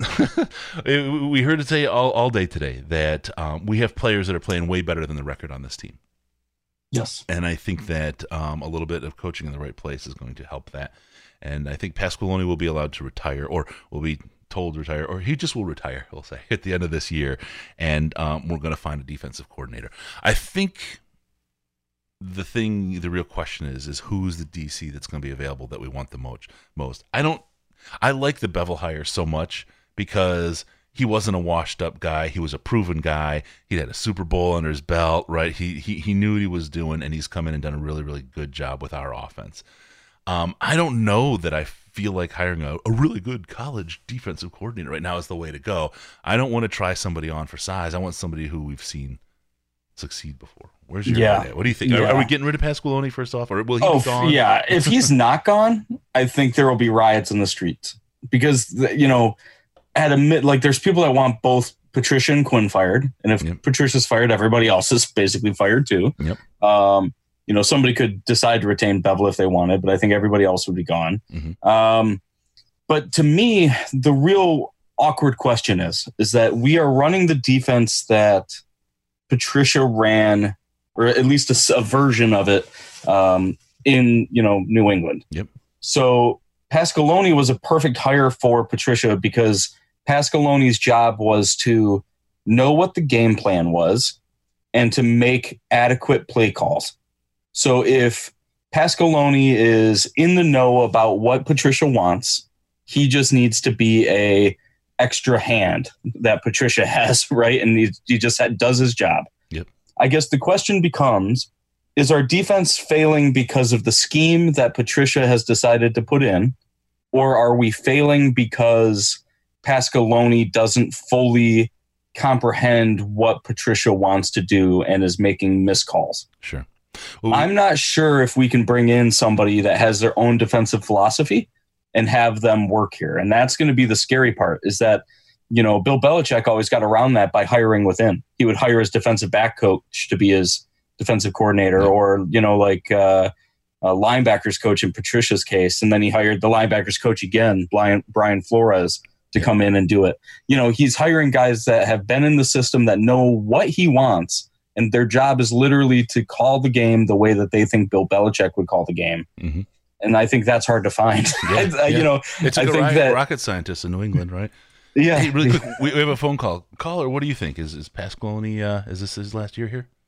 Speaker 5: we heard it say all, all day today that um, we have players that are playing way better than the record on this team.
Speaker 6: Yes.
Speaker 5: And I think that um, a little bit of coaching in the right place is going to help that. And I think Pasqualoni will be allowed to retire, or will be told to retire, or he just will retire, we'll say, at the end of this year. And um, we're going to find a defensive coordinator. I think the thing, the real question is, is who's the D C that's going to be available that we want the most? Most. I don't. I like the Bevel hire so much because he wasn't a washed-up guy. He was a proven guy. He had a Super Bowl under his belt, right? He he he knew what he was doing, and he's come in and done a really really good job with our offense. Um, I don't know that I feel like hiring a, a really good college defensive coordinator right now is the way to go. I don't want to try somebody on for size. I want somebody who we've seen succeed before. Where's your
Speaker 6: yeah.
Speaker 5: head? What do you think?
Speaker 6: Yeah.
Speaker 5: Are, are we getting rid of Pasqualoni first off, or will he
Speaker 6: oh,
Speaker 5: be gone?
Speaker 6: Yeah, if he's not gone, I think there will be riots in the streets because you know, at a mid, like there's people that want both Patricia and Quinn fired, and if yep. Patricia's fired, everybody else is basically fired too.
Speaker 5: Yep.
Speaker 6: Um, you know, somebody could decide to retain Bevel if they wanted, but I think everybody else would be gone.
Speaker 5: Mm-hmm.
Speaker 6: Um, but to me, the real awkward question is, is that we are running the defense that Patricia ran, or at least a, a version of it, um, in you know New England.
Speaker 5: Yep.
Speaker 6: So Pasqualoni was a perfect hire for Patricia because Pasqualoni's job was to know what the game plan was and to make adequate play calls. So if Pasqualoni is in the know about what Patricia wants, he just needs to be a extra hand that Patricia has, right? And he, he just had, does his job.
Speaker 5: Yep.
Speaker 6: I guess the question becomes, is our defense failing because of the scheme that Patricia has decided to put in, or are we failing because Pasqualoni doesn't fully comprehend what Patricia wants to do and is making miscalls?
Speaker 5: Sure. Well, we-
Speaker 6: I'm not sure if we can bring in somebody that has their own defensive philosophy and have them work here. And that's going to be the scary part, is that, you know, Bill Belichick always got around that by hiring within. He would hire his defensive back coach to be his defensive coordinator, yeah. or, you know, like uh, a linebackers coach in Patricia's case. And then he hired the linebackers coach again, Brian, Brian Flores, to come in and do it. You know, he's hiring guys that have been in the system, that know what he wants, and their job is literally to call the game the way that they think Bill Belichick would call the game.
Speaker 5: Mm-hmm.
Speaker 6: And I think that's hard to find.
Speaker 5: Yeah,
Speaker 6: I,
Speaker 5: yeah.
Speaker 6: You know,
Speaker 5: it's like
Speaker 6: I
Speaker 5: a
Speaker 6: think
Speaker 5: rocket,
Speaker 6: that
Speaker 5: rocket scientist in New England, right?
Speaker 6: Yeah.
Speaker 5: Hey, really quick, we, we have a phone call. Caller, what do you think? Is is Pasqualoni? Uh, is this his last year here?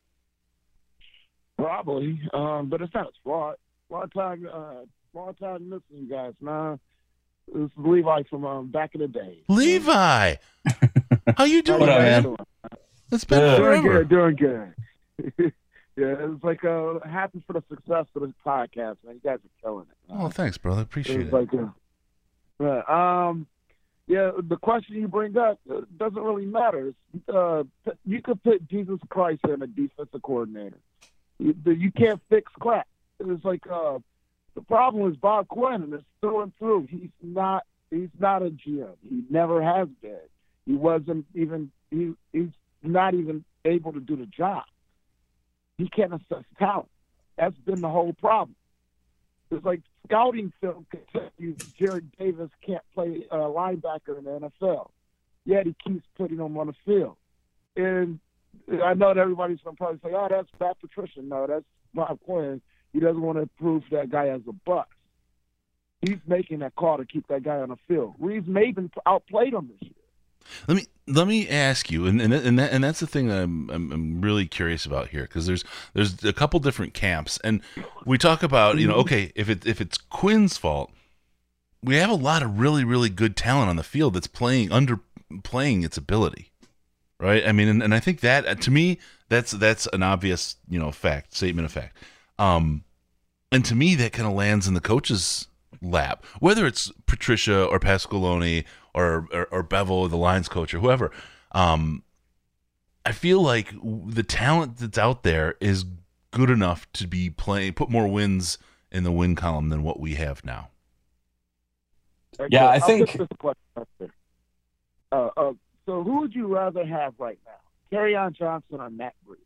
Speaker 7: Probably, um, but it sounds long, long time, uh, long time missing, you guys. Nah, this is Levi from um, back in the day.
Speaker 5: Levi, how you doing,
Speaker 6: what up,
Speaker 5: man?
Speaker 6: man?
Speaker 5: It's been
Speaker 6: Yeah.
Speaker 7: Doing
Speaker 5: forever.
Speaker 7: good, doing good. Yeah, it's like uh, happy for the success of this podcast, man. You guys are killing it.
Speaker 5: Oh, thanks, brother. Appreciate
Speaker 7: It's
Speaker 5: it.
Speaker 7: like, uh, uh, um, yeah, the question you bring up uh, doesn't really matter. It's, uh, you could put Jesus Christ in a defensive coordinator. You, you can't fix crap. It's like uh, the problem is Bob Quinn, and it's through and through. He's not. He's not a G M. He never has been. He wasn't even. He, he's not even able to do the job. He can't assess talent. That's been the whole problem. It's like scouting film can tell you Jared Davis can't play uh, linebacker in the N F L. Yet he keeps putting him on the field. And I know that everybody's going to probably say, oh, that's Matt Patricia. No, that's Bob Quinn. He doesn't want to prove that guy as a bust. He's making that call to keep that guy on the field. Reeves Maben outplayed him this year.
Speaker 5: Let me let me ask you, and and and, that, and that's the thing that I'm, I'm I'm really curious about here, because there's there's a couple different camps, and we talk about, you know, okay, if it if it's Quinn's fault, we have a lot of really really good talent on the field that's playing under playing its ability, right? I mean, and, and I think that to me that's that's an obvious, you know, fact statement of fact, um, and to me that kind of lands in the coach's lap, whether it's Patricia or Pasqualoni or, or or Bevel, the Lions coach, or whoever. Um, I feel like the talent that's out there is good enough to be playing, put more wins in the win column than what we have now.
Speaker 6: Yeah, I
Speaker 7: I'll
Speaker 6: think.
Speaker 7: put this question up there. Uh, uh, so, who would you rather have right now, Kerryon Johnson or Matt Breida?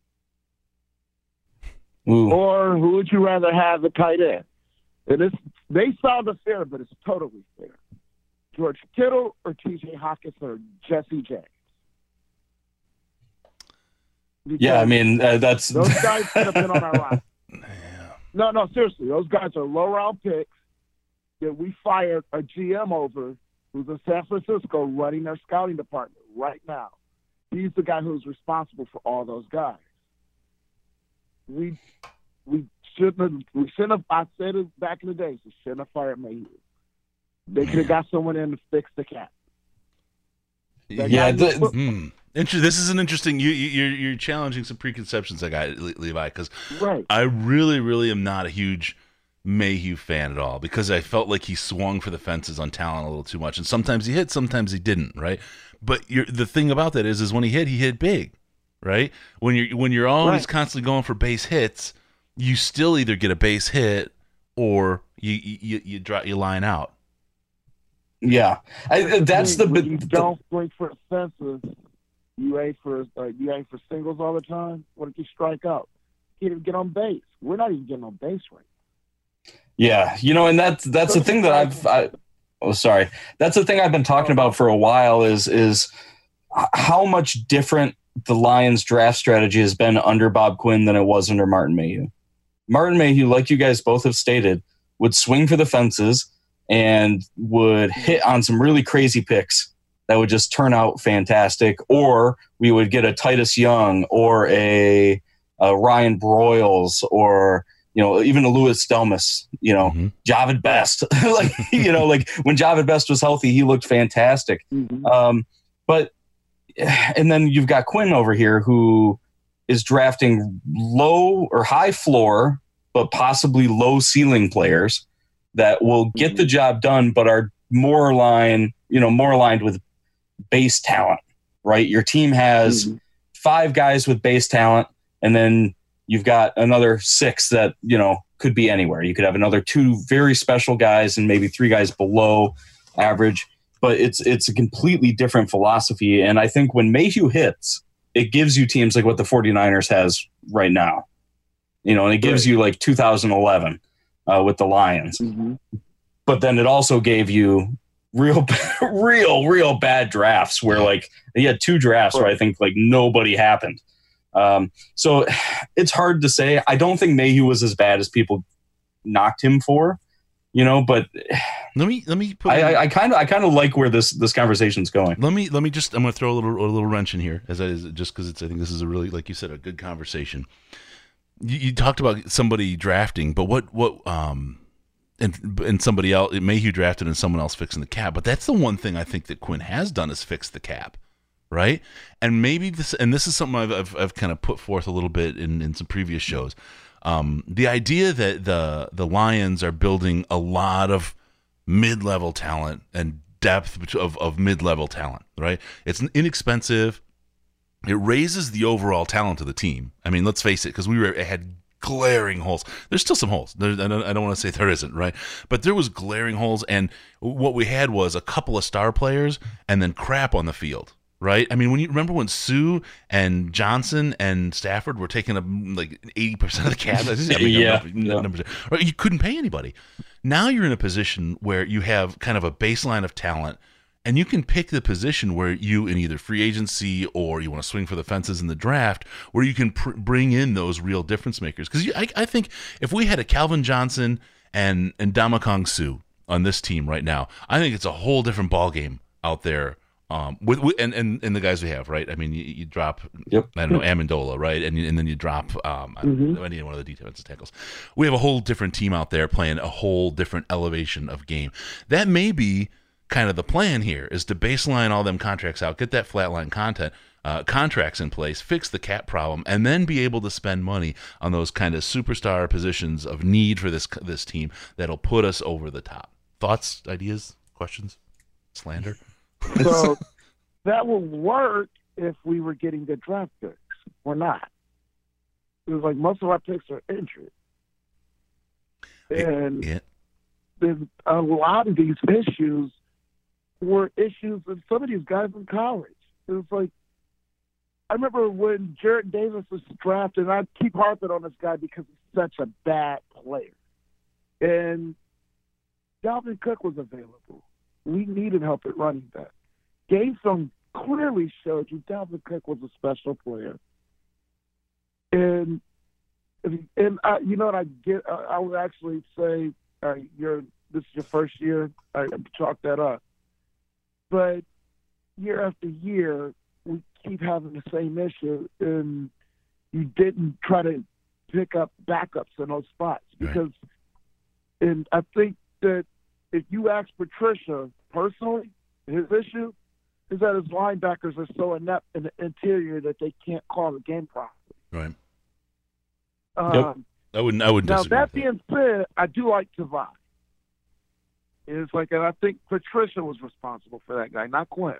Speaker 6: Ooh.
Speaker 7: Or who would you rather have the tight end? And it's, they sound fair, but it's totally fair. George Kittle or T J Hawkins or Jesse James? Because
Speaker 6: Yeah, I mean uh, that's
Speaker 7: those guys could have been on our roster. No, no, seriously. Those guys are low-round picks that we fired a G M over who's in San Francisco running their scouting department right now. He's the guy who's responsible for all those guys. We we shouldn't have, we shouldn't have, I said it back in the days, we shouldn't have fired Mayhew. They could have got someone in to fix the cap. That
Speaker 6: yeah.
Speaker 7: guy
Speaker 6: The,
Speaker 7: was-
Speaker 5: Hmm. Inter- this is an interesting. You, you you're you're challenging some preconceptions I got, Le- Levi, because
Speaker 7: right.
Speaker 5: I really really am not a huge Mayhew fan at all, because I felt like he swung for the fences on talent a little too much, and sometimes he hit, sometimes he didn't, right? But you're, the thing about that is, is when he hit, he hit big, right? When you're when you're always
Speaker 7: Right.
Speaker 5: constantly going for base hits, you still either get a base hit or you you you, you drop you line out.
Speaker 6: yeah, I, that's the,
Speaker 7: when you
Speaker 6: the
Speaker 7: don't swing for the fences. You aim for uh, you aim for singles all the time. What if you strike out? You can't even get on base. We're not even getting on base right
Speaker 6: yeah, you know, and that's that's the thing that I've. I, oh, sorry, that's the thing I've been talking about for a while. Is is how much different the Lions draft strategy has been under Bob Quinn than it was under Martin Mayhew. Martin Mayhew, like you guys both have stated, would swing for the fences and would hit on some really crazy picks that would just turn out fantastic. Or we would get a Titus Young or a, a Ryan Broyles or, you know, even a Louis Delmas, you know,
Speaker 5: Mhm.
Speaker 6: Javid Best. like, you know, like when Javid Best was healthy, he looked fantastic.
Speaker 7: now.
Speaker 6: Um, but, and then you've got Quinn over here who is drafting low or high floor, but possibly low ceiling players that will get the job done, but are more aligned, you know, more aligned with base talent, right? Your team has
Speaker 7: Mhm.
Speaker 6: five guys with base talent, and then you've got another six that, you know, could be anywhere. You could have another two very special guys and maybe three guys below average, but it's it's a completely different philosophy. And I think when Mayhew hits, it gives you teams like what the 49ers has right now, you know, and it gives
Speaker 7: Right.
Speaker 6: you like two thousand eleven uh, with the Lions.
Speaker 7: Mhm.
Speaker 6: But then it also gave you real, real, real bad drafts where like you had two drafts where I think like nobody happened. Um, so it's hard to say. I don't think Mayhew was as bad as people knocked him for, you know, but
Speaker 5: Let me let me put
Speaker 6: I I kind of I kind of like where this this conversation's going.
Speaker 5: Let me let me just I'm going to throw a little a little wrench in here, as I just because it's I think this is a really, like you said, a good conversation. You, you talked about somebody drafting, but what what um and and somebody else, Mayhew drafted and someone else fixing the cap. But that's the one thing I think that Quinn has done is fix the cap, right? And maybe this and this is something I've I've, I've kind of put forth a little bit in, in some previous shows. Um, the idea that the the Lions are building a lot of mid-level talent and depth of, of mid-level talent, right? It's inexpensive. it raises the overall talent of the team. I mean, let's face it, because we were had glaring holes. There's still some holes. There, I don't, I don't want to say there isn't, right? But there was glaring holes, and what we had was a couple of star players and then crap on the field, right? I mean, when you remember when Sue and Johnson and Stafford were taking up like eighty percent of the cap, I mean,
Speaker 6: yeah,
Speaker 5: number,
Speaker 6: yeah.
Speaker 5: Number, right? You couldn't pay anybody. Now you're in a position where you have kind of a baseline of talent, and you can pick the position where you, in either free agency or you want to swing for the fences in the draft, where you can pr- bring in those real difference makers. Because I, I think if we had a Calvin Johnson and and Ndamukong Suh on this team right now, I think it's a whole different ballgame out there. Um, with, with and, and and the guys we have, right? I mean, you, you drop,
Speaker 6: Yep.
Speaker 5: I don't know, Amendola, right? And you, and then you drop, um,
Speaker 6: Mm-hmm.
Speaker 5: I need one of the defensive tackles. We have a whole different team out there playing a whole different elevation of game. That may be kind of the plan here, is to baseline all them contracts out, get that flatline content uh, contracts in place, fix the cap problem, and then be able to spend money on those kind of superstar positions of need for this this team that'll put us over the top. Thoughts, ideas, questions, slander?
Speaker 7: So that would work if we were getting good draft picks. We're not. It was like most of our picks are injured. And
Speaker 5: Yeah.
Speaker 7: there's a lot of these issues were issues with some of these guys in college. It was like, I remember when Jarrett Davis was drafted, and I keep harping on this guy because he's such a bad player. And Dalvin Cook was available. We needed help at running back. Game film clearly showed you Dalvin Cook was a special player. And and I, you know what I get? I, I would actually say, uh, you're this is your first year. I chalk that up. But year after year, we keep having the same issue, and you didn't try to pick up backups in those spots because, right. And I think that if you ask Patricia personally, his issue is that his linebackers are so inept in the interior that they can't call the game properly.
Speaker 5: Right.
Speaker 7: Um,
Speaker 5: yep. I wouldn't. I wouldn't.
Speaker 7: Now
Speaker 5: disagree
Speaker 7: that
Speaker 5: with
Speaker 7: being said, I do like Tavai. It's like, and I think Patricia was responsible for that guy, not Quinn.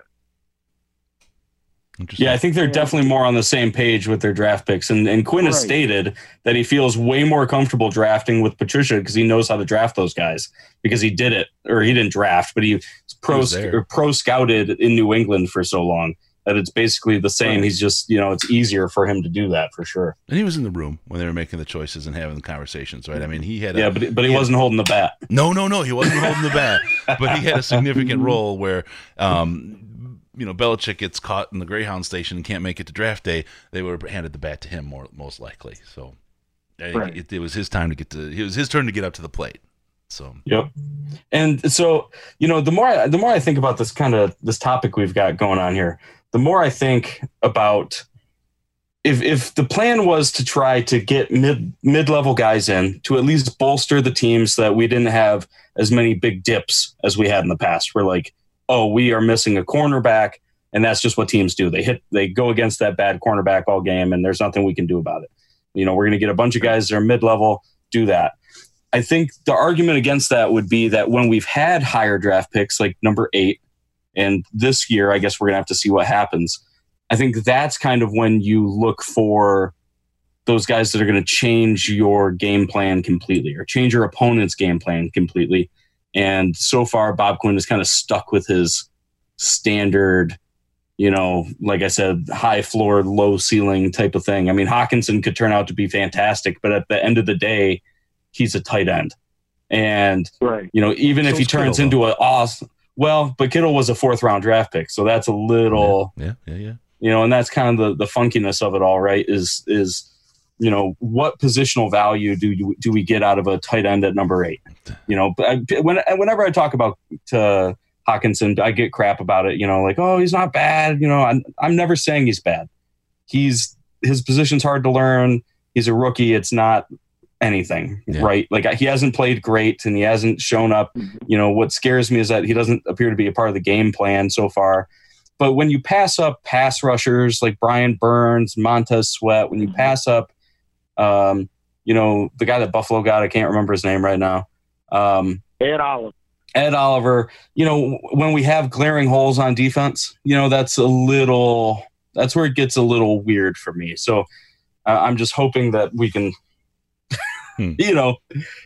Speaker 6: Yeah, I think they're definitely more on the same page with their draft picks. And, and Quinn has
Speaker 7: Right.
Speaker 6: stated that he feels way more comfortable drafting with Patricia because he knows how to draft those guys because he did it, or he didn't draft, but he pro,
Speaker 5: He was there.
Speaker 6: or pro scouted in New England for so long that it's basically the same.
Speaker 7: Right.
Speaker 6: He's just, you know, it's easier for him to do that for sure.
Speaker 5: And he was in the room when they were making the choices and having the conversations, right? I mean, he had a,
Speaker 6: Yeah, but, but he wasn't holding the bat.
Speaker 5: no, no, no, he wasn't holding the bat, but he had a significant role where, um, you know, Belichick gets caught in the Greyhound station and can't make it to draft day. They would have handed the bat to him more, most likely. So I think
Speaker 7: Right.
Speaker 5: it, it was his time to get to. It was his turn to get up to the plate. So
Speaker 6: Yep. And so, you know, the more I, the more I think about this kind of this topic we've got going on here, the more I think about if if the plan was to try to get mid mid level guys in to at least bolster the team so that we didn't have as many big dips as we had in the past. We're like, oh, we are missing a cornerback, and that's just what teams do. They hit, they go against that bad cornerback all game, and there's nothing we can do about it. You know, we're going to get a bunch of guys that are mid level, do that. I think the argument against that would be that when we've had higher draft picks, like number eight, and this year, I guess we're going to have to see what happens. I think that's kind of when you look for those guys that are going to change your game plan completely or change your opponent's game plan completely. And so far, Bob Quinn is kind of stuck with his standard, you know, like I said, high floor, low ceiling type of thing. I mean, Hawkinson could turn out to be fantastic, but at the end of the day, he's a tight end. And,
Speaker 7: Right.
Speaker 6: you know, even
Speaker 5: So
Speaker 6: if he
Speaker 5: is
Speaker 6: turns
Speaker 5: Kittle,
Speaker 6: into a awesome, well, but Kittle was a fourth round draft pick. So that's a little,
Speaker 5: yeah, yeah, yeah.
Speaker 6: you know, and that's kind of the, the funkiness of it all, right? Is, is, you know, what positional value do you, do we get out of a tight end at number eight? You know, but I, when, whenever I talk about to Hawkinson, I get crap about it. You know, like, oh, he's not bad. You know, I'm, I'm never saying he's bad. He's his position's hard to learn. He's a rookie. It's not anything,
Speaker 5: Yeah.
Speaker 6: right? Like he hasn't played great and he hasn't shown up. You know, what scares me is that he doesn't appear to be a part of the game plan so far. But when you pass up pass rushers like Brian Burns, Montez Sweat, when you pass up, um, you know, the guy that Buffalo got, I can't remember his name right now. Um,
Speaker 7: Ed Oliver.
Speaker 6: Ed Oliver, you know, when we have glaring holes on defense, you know, that's a little that's where it gets a little weird for me. So uh, I'm just hoping that we can, hmm. you know,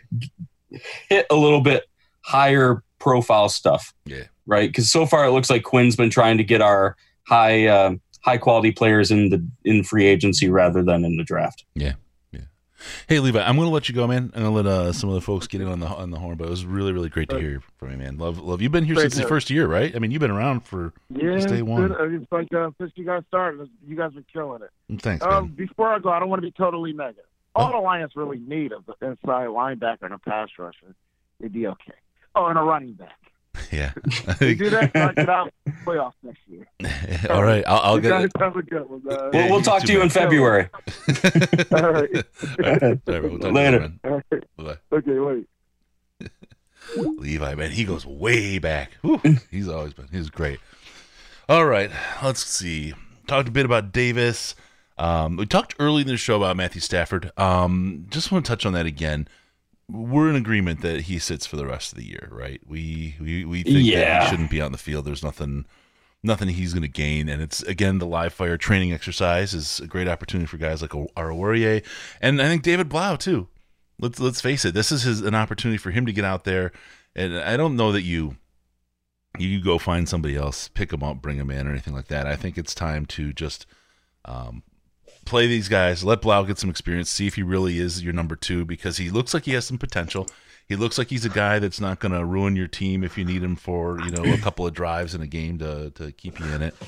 Speaker 6: hit a little bit higher profile stuff.
Speaker 5: Yeah.
Speaker 6: Right. Because so far it looks like Quinn's been trying to get our high, uh, high quality players in the in free agency rather than in the draft.
Speaker 5: Yeah. Yeah. Hey, Levi, I'm going to let you go, man. I'm going to let uh, some of the folks get in on the on the horn, but it was really, really great to hear from you, man. Love, love. You've been here since the first year, right? I mean, you've been around for
Speaker 7: yeah,
Speaker 5: since day one.
Speaker 7: It's like uh, since you guys started, you guys are killing it.
Speaker 5: Thanks,
Speaker 7: um,
Speaker 5: man.
Speaker 7: Before I go, I don't want to be totally negative. All
Speaker 5: Oh.
Speaker 7: the Lions really need is an inside linebacker and a pass rusher. They'd be okay. Oh, and a running back.
Speaker 5: Yeah.
Speaker 7: They do that, so I get out playoffs next year.
Speaker 5: All right. I'll, I'll
Speaker 7: You
Speaker 5: get
Speaker 7: guys
Speaker 5: it.
Speaker 7: have a good one, guys.
Speaker 6: We'll,
Speaker 5: Yeah,
Speaker 6: we'll
Speaker 5: you
Speaker 6: talk
Speaker 5: too,
Speaker 6: to you
Speaker 5: man.
Speaker 6: in February.
Speaker 7: All right.
Speaker 5: All right. All right, we'll talk
Speaker 6: Later.
Speaker 5: to you,
Speaker 7: All right.
Speaker 5: man. Bye-bye.
Speaker 7: Okay, wait.
Speaker 5: Levi, man, he goes way back. Whew, he's always been. He's great. All right, let's see. Talked a bit about Davis. Um, we talked early in the show about Matthew Stafford. Um, just want to touch on that again. We're in agreement that he sits for the rest of the year, right? We we we think that
Speaker 6: Yeah.
Speaker 5: he shouldn't be on the field. There's nothing nothing he's going to gain, and it's again the live fire training exercise is a great opportunity for guys like Arouarier, and I think David Blau too. Let's let's face it, this is his an opportunity for him to get out there, and I don't know that you you go find somebody else, pick him up, bring him in, or anything like that. I think it's time to just um, play these guys, let Blau get some experience, see if he really is your number two, because he looks like he has some potential. He looks like he's a guy that's not going to ruin your team if you need him for, you know, a couple of drives in a game to to keep you in it.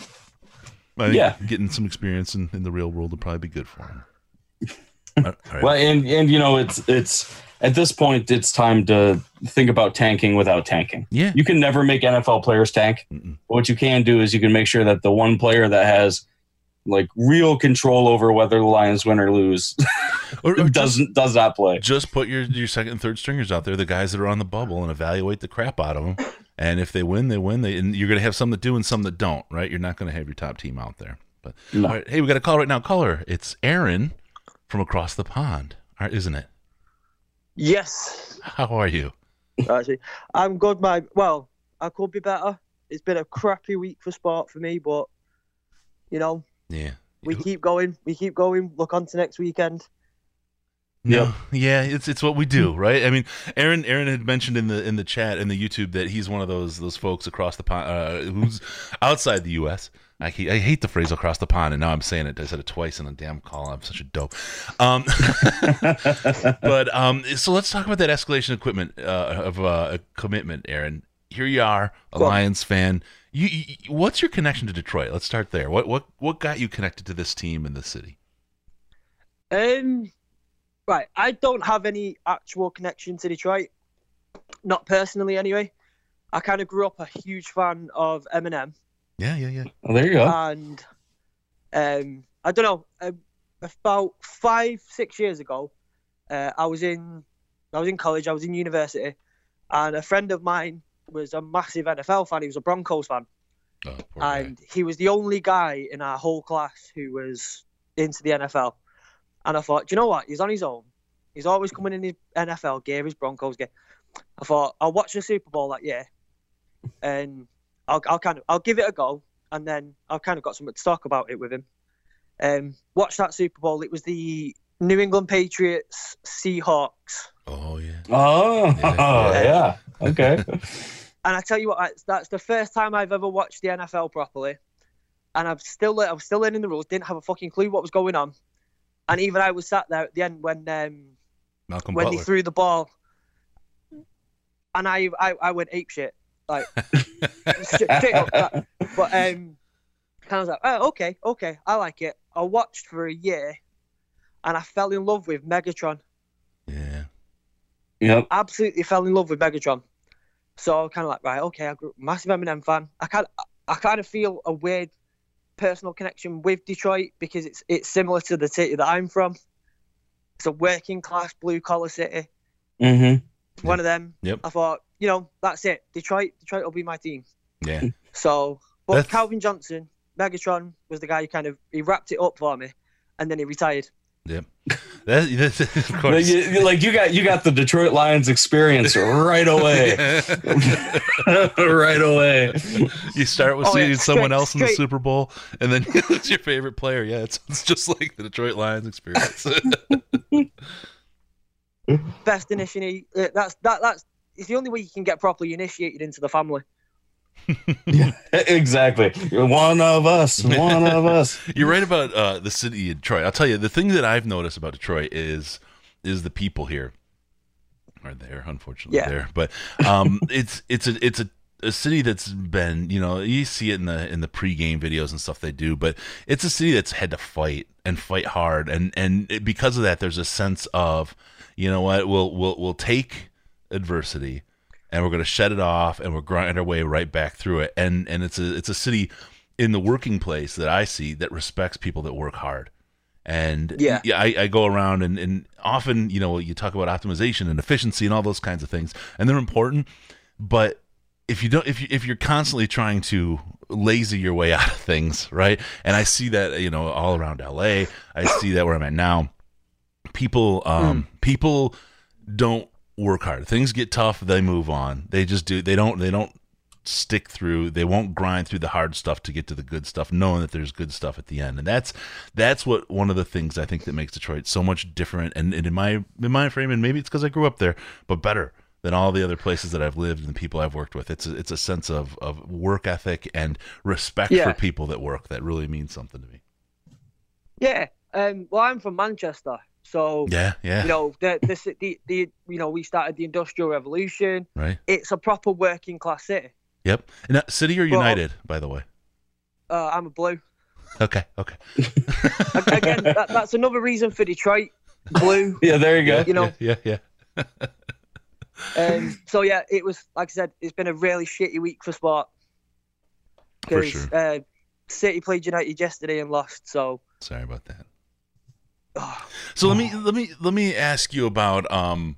Speaker 5: I think
Speaker 6: Yeah.
Speaker 5: getting some experience in, in the real world would probably be good for him. All right.
Speaker 6: Well, and and you know, it's it's at this point, it's time to think about tanking without tanking.
Speaker 5: Yeah.
Speaker 6: You can never make N F L players tank.
Speaker 5: Mm-mm.
Speaker 6: But what you can do is you can make sure that the one player that has like real control over whether the Lions win or lose
Speaker 5: Or, or just,
Speaker 6: doesn't does not play.
Speaker 5: just put your your second and third stringers out there, the guys that are on the bubble, and evaluate the crap out of them. And if they win, they win. They and you're going to have some that do and some that don't, right? You're not going to have your top team out there. But
Speaker 6: No.
Speaker 5: all right, hey, we got a call right now. Caller, it's Aaron from across the pond, all right, isn't it?
Speaker 8: Yes,
Speaker 5: How are you?
Speaker 8: actually, I'm good. My well, I could be better. It's been a crappy week for sport for me, but you know,
Speaker 5: Yeah.
Speaker 8: we keep going. We keep going. Look on to next weekend.
Speaker 5: No, yeah, it's it's what we do, right? I mean, Aaron Aaron had mentioned in the in the chat in the YouTube that he's one of those those folks across the pond uh, who's outside the U S. I hate, I hate the phrase across the pond, and now I'm saying it. I said it twice in a damn call. I'm such a dope. Um, but um, so let's talk about that escalation equipment uh, of uh, commitment, Aaron. Here you are, a
Speaker 8: Go on.
Speaker 5: Lions fan. You, you, what's your connection to Detroit? Let's start there. What what what got you connected to this team in the city?
Speaker 8: Um, right. I don't have any actual connection to Detroit, not personally anyway. I kind of grew up a huge fan of Eminem.
Speaker 5: Yeah, yeah, yeah.
Speaker 6: Well, there you go.
Speaker 8: And um, I don't know. Uh, about five, six years ago, uh, I was in, I was in college. I was in university, and a friend of mine was a massive N F L fan. He was a Broncos fan,
Speaker 5: Oh, poor guy.
Speaker 8: and he was the only guy in our whole class who was into the N F L. And I thought, do you know what? He's on his own. He's always coming in his N F L gear, his Broncos gear. I thought I'll watch the Super Bowl that year, and I'll, I'll kind of, I'll give it a go, and then I've kind of got something to talk about it with him. Um, watch that Super Bowl. It was the New England Patriots Seahawks,
Speaker 5: Oh yeah.
Speaker 6: Oh,
Speaker 5: Yeah.
Speaker 6: yeah. Okay.
Speaker 8: and I tell you what, that's, that's the first time I've ever watched the N F L properly, and I'm still, I was still learning the rules. Didn't have a fucking clue what was going on, and even I was sat there at the end when um,
Speaker 5: Malcolm
Speaker 8: when
Speaker 5: Butler.
Speaker 8: they threw the ball, and I I, I went apeshit. Like, straight up that. But um, kind of like, oh, okay, okay, I like it. I watched for a year, and I fell in love with Megatron.
Speaker 5: Yeah.
Speaker 6: Yep.
Speaker 8: Absolutely fell in love with Megatron. So kind of like, right, okay, I grew up massive Eminem fan. I kind, I kind of feel a weird personal connection with Detroit because it's it's similar to the city that I'm from. It's a working class blue collar city.
Speaker 6: Mm-hmm.
Speaker 8: One of them.
Speaker 5: Yep.
Speaker 8: I thought, you know, that's it. Detroit, Detroit will be my team.
Speaker 5: Yeah.
Speaker 8: So, but
Speaker 5: That's-
Speaker 8: Calvin Johnson, Megatron was the guy who kind of he wrapped it up for me, and then he retired.
Speaker 5: Yep. That, that's, of
Speaker 6: Like
Speaker 5: course.
Speaker 6: you, like you got you got the Detroit Lions experience right away, right away.
Speaker 5: You start with
Speaker 8: Oh, yeah,
Speaker 5: seeing someone
Speaker 8: straight-
Speaker 5: else in the
Speaker 8: straight.
Speaker 5: Super Bowl, and then it's your favorite player. Yeah, it's, it's just like the Detroit Lions experience.
Speaker 8: Best initiate. uh, That's that. That's it's the only way you can get properly initiated into the family.
Speaker 6: Exactly. One of us. One of us.
Speaker 5: You're right about uh, the city of Detroit. I'll tell you, the thing that I've noticed about Detroit is is the people here. Or there, unfortunately,
Speaker 8: Yeah.
Speaker 5: there. But um, it's it's a it's a, a city that's been, you know, you see it in the in the pregame videos and stuff they do, but it's a city that's had to fight and fight hard, and and it, because of that, there's a sense of, you know what, we'll we'll we'll take adversity, and we're going to shut it off, and we'll grind our way right back through it. And and it's a it's a city in the working place that I see that respects people that work hard. And
Speaker 8: Yeah.
Speaker 5: I, I go around and, and often, you know, you talk about optimization and efficiency and all those kinds of things, and they're important. But if you don't, if you if you're constantly trying to lazy your way out of things, right? And I see that, you know, all around L A. I see that where I'm at now. People, um, mm. people don't work hard. Things get tough, they move on. They just do. They don't. They don't stick through. They won't grind through the hard stuff to get to the good stuff, knowing that there's good stuff at the end. And that's that's what one of the things I think that makes Detroit so much different. And, and in my in my frame, and maybe it's because I grew up there, but better than all the other places that I've lived and the people I've worked with. It's a, it's a sense of of work ethic and respect
Speaker 8: Yeah.
Speaker 5: for people that work that really means something to me.
Speaker 8: Yeah. Um. Well, I'm from Manchester, so
Speaker 5: Yeah, yeah,
Speaker 8: you know the the the, the you know we started the Industrial Revolution.
Speaker 5: right.
Speaker 8: It's a proper working class city.
Speaker 5: Yep. And, uh, City or
Speaker 8: Well-
Speaker 5: United, by the way.
Speaker 8: Uh, I'm a blue.
Speaker 5: Okay, okay.
Speaker 8: Again, that, that's another reason for Detroit blue.
Speaker 6: Yeah, there you go.
Speaker 8: You know.
Speaker 5: yeah, yeah. yeah.
Speaker 8: Um, so yeah, it was like I said, it's been a really shitty week for sport.
Speaker 5: For
Speaker 8: Because
Speaker 5: sure.
Speaker 8: uh, City played United yesterday and lost. So
Speaker 5: Sorry about that.
Speaker 8: oh,
Speaker 5: So let me let me let me ask you about um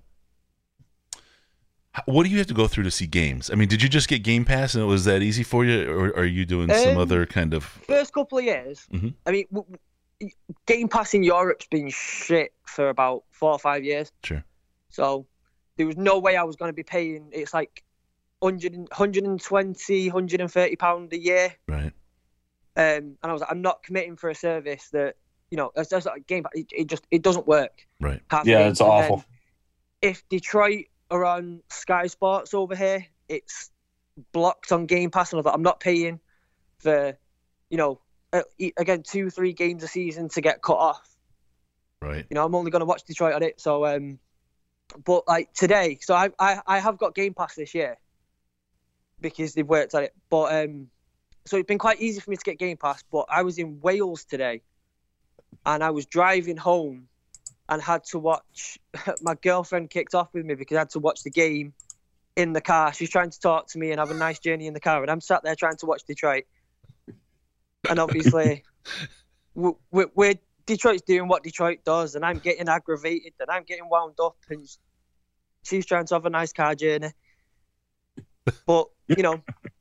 Speaker 5: h- what do you have to go through to see games? I mean, did you just get Game Pass and it was that easy for you, or are you doing some
Speaker 8: Um,
Speaker 5: other kind of?
Speaker 8: first couple of years,
Speaker 5: Mhm.
Speaker 8: I mean, w- w- Game Pass in Europe's been shit for about four or five years.
Speaker 5: Sure.
Speaker 8: So there was no way I was going to be paying. It's like one hundred, one twenty, one thirty pounds a year.
Speaker 5: Right.
Speaker 8: Um, and I was like, I'm not committing for a service that, you know, it's just like Game Pass. It, it just it doesn't work.
Speaker 5: Right.
Speaker 8: Half
Speaker 6: Yeah,
Speaker 8: the-
Speaker 6: it's
Speaker 8: and
Speaker 6: awful.
Speaker 8: then If Detroit are on Sky Sports over here, it's blocked on Game Pass, and I was like, I'm not paying for, you know, uh, e- again two, three games a season to get cut off.
Speaker 5: Right.
Speaker 8: You know, I'm only going to watch Detroit on it. So, um, but like today, so I, I, I have got Game Pass this year because they've worked on it. But um, so it's been quite easy for me to get Game Pass. But I was in Wales today, and I was driving home, and had to watch. My girlfriend kicked off with me because I had to watch the game in the car. She's trying to talk to me and have a nice journey in the car, and I'm sat there trying to watch Detroit. And obviously, we, we, we're Detroit's doing what Detroit does, and I'm getting aggravated, and I'm getting wound up, and she's trying to have a nice car journey. But you know,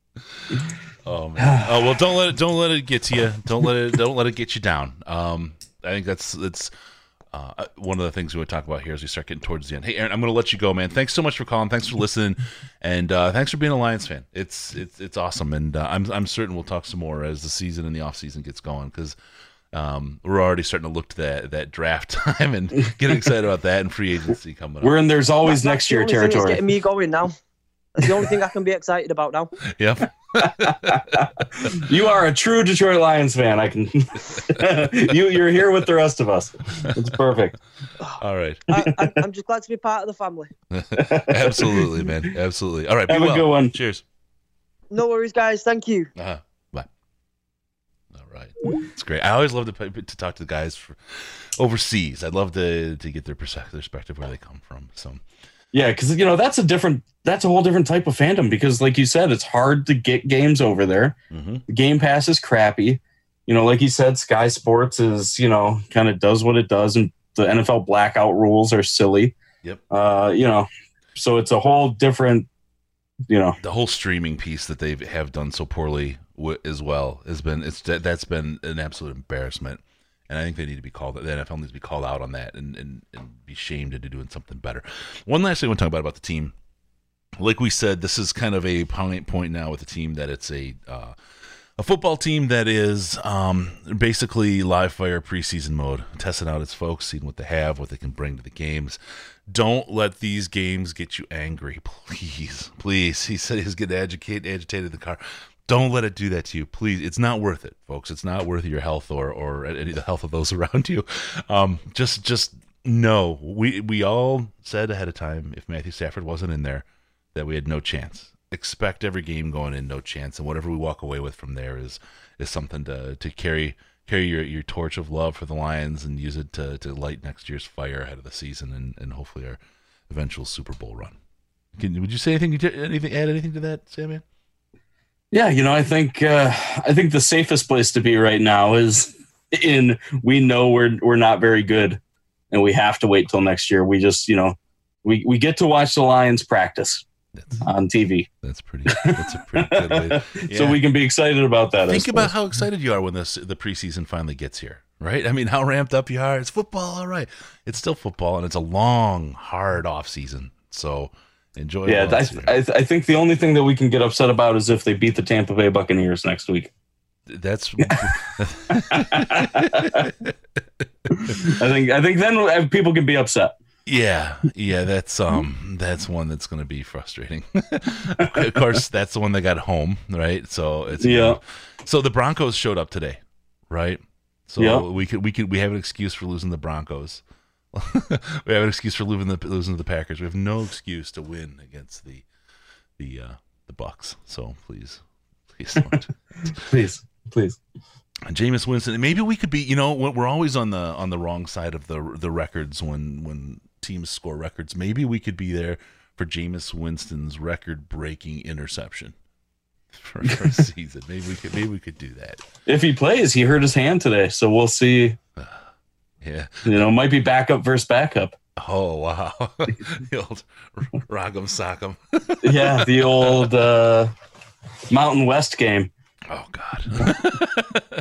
Speaker 5: Oh man. Oh well, don't let it don't let it get to you. Don't let it don't let it get you down. Um, I think that's that's uh, one of the things we would talk about here as we start getting towards the end. Hey, Aaron, I'm going to let you go, man. Thanks so much for calling. Thanks for listening, and uh, thanks for being a Lions fan. It's it's it's awesome, and uh, I'm I'm certain we'll talk some more as the season and the off season gets going, because um, we're already starting to look to that that draft time and get excited about that and free agency coming up.
Speaker 6: We're in there's always
Speaker 8: that-
Speaker 6: next
Speaker 8: that's the
Speaker 6: year
Speaker 8: only thing that's
Speaker 6: territory.
Speaker 8: getting me going now. That's the only thing I can be excited about now.
Speaker 5: Yep.
Speaker 6: You are a true Detroit Lions fan. I can. you you're here with the rest of us. It's perfect.
Speaker 5: All right.
Speaker 8: I, I, I'm just glad to be part of the family.
Speaker 5: Absolutely, man. Absolutely. All right. Be
Speaker 6: Have a
Speaker 5: well.
Speaker 6: good one.
Speaker 5: Cheers.
Speaker 8: No worries, guys. Thank you.
Speaker 5: Uh-huh. Bye. All right. It's great. I always love to to talk to the guys for overseas. I'd love to to get their perspective, perspective where they come from. So
Speaker 6: Yeah, because you know that's a different, that's a whole different type of fandom. Because like you said, it's hard to get games over there.
Speaker 5: mhm.
Speaker 6: The Game Pass is crappy. You know, like you said, Sky Sports is, you know, kind of does what it does, and the N F L blackout rules are silly.
Speaker 5: Yep.
Speaker 6: Uh, you know, so it's a whole different, you know.
Speaker 5: the whole streaming piece that they have done so poorly w- as well has been it's that- that's been an absolute embarrassment. And I think they need to be called, the N F L needs to be called out on that and, and, and be shamed into doing something better. One last thing I want to talk about about the team. Like we said, this is kind of a point now with the team that it's a uh, a football team that is um, basically live fire preseason mode, testing out its folks, seeing what they have, what they can bring to the games. Don't let these games get you angry, please, please. He said he was getting agitated, agitated in the car. Don't let it do that to you, please. It's not worth it, folks. It's not worth your health or or any the health of those around you. Um, just just know we we all said ahead of time if Matthew Stafford wasn't in there that we had no chance. Expect every game going in, no chance, and whatever we walk away with from there is is something to to carry carry your, your torch of love for the Lions and use it to, to light next year's fire ahead of the season and, and hopefully our eventual Super Bowl run. Can, would you say anything? Anything? Add anything to that, Sammy?
Speaker 6: Yeah, you know, I think uh, I think the safest place to be right now is in. We know we're we're not very good, and we have to wait till next year. We just, you know, we we get to watch the Lions practice. That's, on T V.
Speaker 5: That's pretty. That's a pretty good way. Yeah.
Speaker 6: So we can be excited about that.
Speaker 5: Think about how excited you are when this the preseason finally gets here, right? I mean, how ramped up you are. It's football, all right. It's still football, and it's a long, hard off season. So enjoy.
Speaker 6: Yeah, I, I, I think the only thing that we can get upset about is if they beat the Tampa Bay Buccaneers next week.
Speaker 5: That's.
Speaker 6: I think. I think then people can be upset.
Speaker 5: Yeah, yeah, that's um, that's one that's going to be frustrating. Of course, that's the one that got home, right? So it's
Speaker 6: yeah.
Speaker 5: So the Broncos showed up today, right? So
Speaker 6: yeah.
Speaker 5: we could we could we have an excuse for losing the Broncos. We have an excuse for losing the losing to the Packers. We have no excuse to win against the the uh, the Bucks. So please, please don't.
Speaker 6: please, please.
Speaker 5: Jameis Winston. Maybe we could be. You know, we're always on the on the wrong side of the the records when when. teams score records. Maybe we could be there for Jameis Winston's record-breaking interception for our season. Maybe we could. Maybe we could do that. If
Speaker 6: he plays, he hurt his hand today, so we'll see.
Speaker 5: Uh, yeah,
Speaker 6: you know, might be backup versus backup.
Speaker 5: Oh wow, the old Rock'em Sock'em.
Speaker 6: Yeah, the old uh, Mountain West game.
Speaker 5: Oh God.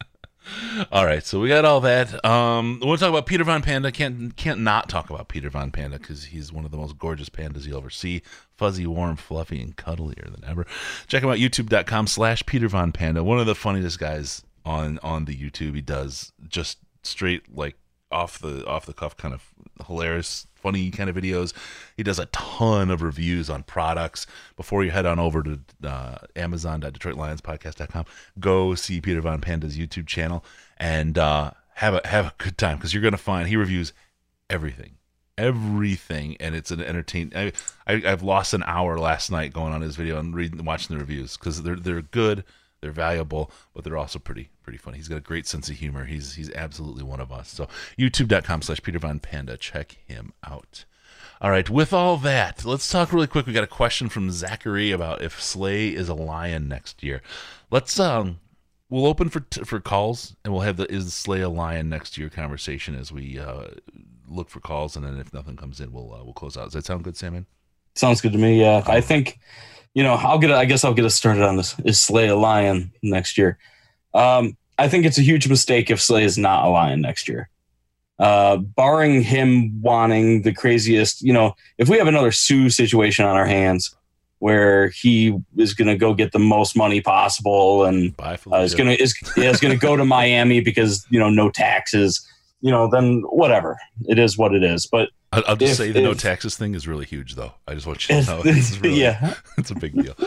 Speaker 5: All right, so we got all that. Um, we'll talk about Peter Von Panda. Can't can't not talk about Peter Von Panda because he's one of the most gorgeous pandas you'll ever see. Fuzzy, warm, fluffy, and cuddlier than ever. Check him out, youtube.com slash Peter Von Panda. One of the funniest guys on on the YouTube. He does just straight like off the off the cuff kind of hilarious, funny kind of videos. He does a ton of reviews on products. Before you head on over to uh, amazon dot detroit lions podcast dot com, go see Peter Von Panda's YouTube channel and uh, have a have a good time because you're going to find he reviews everything, everything, and it's an entertain. I, I I've lost an hour last night going on his video and reading, watching the reviews because they're they're good. They're valuable, but they're also pretty pretty funny. He's got a great sense of humor. He's he's absolutely one of us. So youtube.com slash Peter Von Panda. Check him out. All right, with all that, let's talk really quick. We got a question from Zachary about if Slay is a Lion next year. Let's um we'll open for for calls and we'll have the is Slay a Lion next year conversation as we uh, look for calls, and then if nothing comes in, we'll uh, we'll close out. Does that sound good, Salmon?
Speaker 6: Sounds good to me. Yeah, I think. You know, I'll get. I guess I'll get us started on this. Is Slay a Lion next year? Um, I think it's a huge mistake if Slay is not a Lion next year. Uh, barring him wanting the craziest, you know, if we have another Sue situation on our hands where he is going to go get the most money possible and uh, is going to is, yeah, is going to go to Miami because you know no taxes, you know, then whatever. It is what it is. But
Speaker 5: I'll, I'll just
Speaker 6: if,
Speaker 5: say the
Speaker 6: if,
Speaker 5: no taxes thing is really huge, though. I just want you to know. It's really,
Speaker 6: yeah.
Speaker 5: It's a big deal.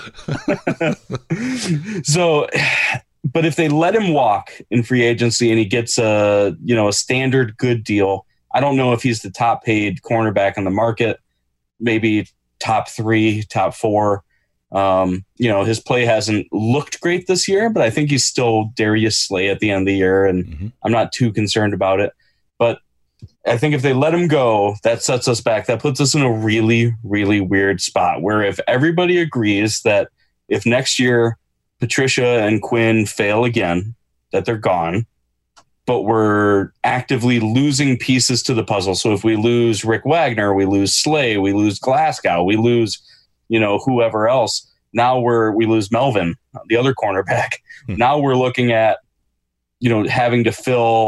Speaker 6: So, but if they let him walk in free agency and he gets a, you know, a standard good deal, I don't know if he's the top paid cornerback on the market, maybe top three, top four. Um, you know, his play hasn't looked great this year, but I think he's still Darius Slay at the end of the year, and mm-hmm. I'm not too concerned about it. But I think if they let him go, that sets us back. That puts us in a really, really weird spot where if everybody agrees that if next year Patricia and Quinn fail again, that they're gone, but we're actively losing pieces to the puzzle. So if we lose Rick Wagner, we lose Slay, we lose Glasgow, we lose, you know, whoever else. Now we're, we lose Melvin, the other cornerback. Hmm. Now we're looking at, you know, having to fill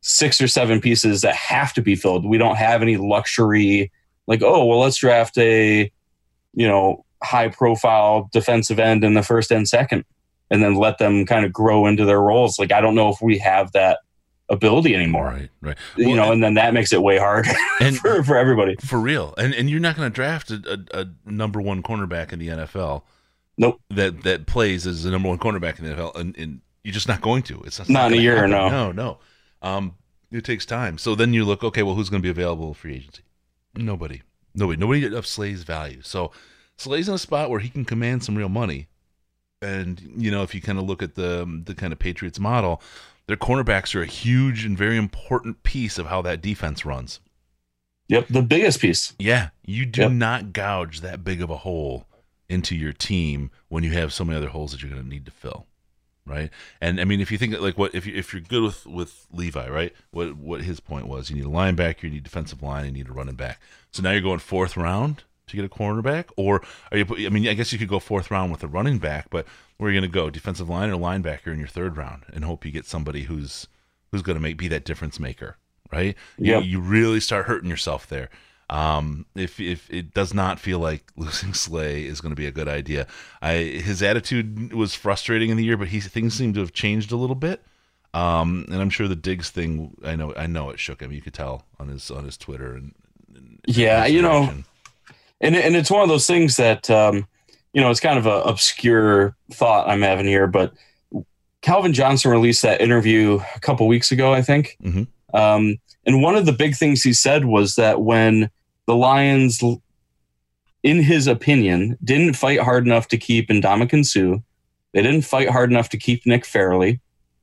Speaker 6: six or seven pieces that have to be filled. We don't have any luxury, like, oh, well, let's draft a, you know, high profile defensive end in the first and second, and then let them kind of grow into their roles. Like, I don't know if we have that ability anymore.
Speaker 5: Right, right.
Speaker 6: You
Speaker 5: Well,
Speaker 6: know,
Speaker 5: and-
Speaker 6: and then that makes it way hard
Speaker 5: And-
Speaker 6: for, for everybody.
Speaker 5: For real. And and you're not going to draft a, a, a number one cornerback in the N F L
Speaker 6: Nope.
Speaker 5: that that plays as the number one cornerback in the N F L, and, and you're just not going to. It's, it's
Speaker 6: Not in a
Speaker 5: gonna
Speaker 6: year,
Speaker 5: happen.
Speaker 6: no.
Speaker 5: No, no. Um, it takes time. So then you look, okay, well, who's going to be available for free agency? Nobody. Nobody. Nobody of Slay's value. So Slay's in a spot where he can command some real money. And, you know, if you kind of look at the the kind of Patriots model, their cornerbacks are a huge and very important piece of how that defense runs.
Speaker 6: Yep, the biggest piece.
Speaker 5: Yeah, you do
Speaker 6: Yep.
Speaker 5: not gouge that big of a hole into your team when you have so many other holes that you're going to need to fill, right? And I mean, if you think like what if you if you're good with with Levi, right? What what his point was, you need a linebacker, you need defensive line, you need a running back. So now you're going fourth round to get a cornerback, or are you? I mean, I guess you could go fourth round with a running back, but where are you going to go, defensive line or linebacker in your third round, and hope you get somebody who's who's going to make be that difference maker, right?
Speaker 6: Yep.
Speaker 5: You, you really start hurting yourself there. Um, if if it does not feel like losing Slay is going to be a good idea. I his attitude was frustrating in the year, but he things seem to have changed a little bit. Um, and I'm sure the Diggs thing, I know I know it shook him. You could tell on his on his Twitter and, and
Speaker 6: Yeah,
Speaker 5: his
Speaker 6: you know,
Speaker 5: reaction.
Speaker 6: and and it's one of those things that um, you know, it's kind of an obscure thought I'm having here, but Calvin Johnson released that interview a couple weeks ago, I think.
Speaker 5: Mhm.
Speaker 6: Um, and one of the big things he said was that when the Lions, in his opinion, didn't fight hard enough to keep Ndamukong Suh, they didn't fight hard enough to keep Nick Fairley.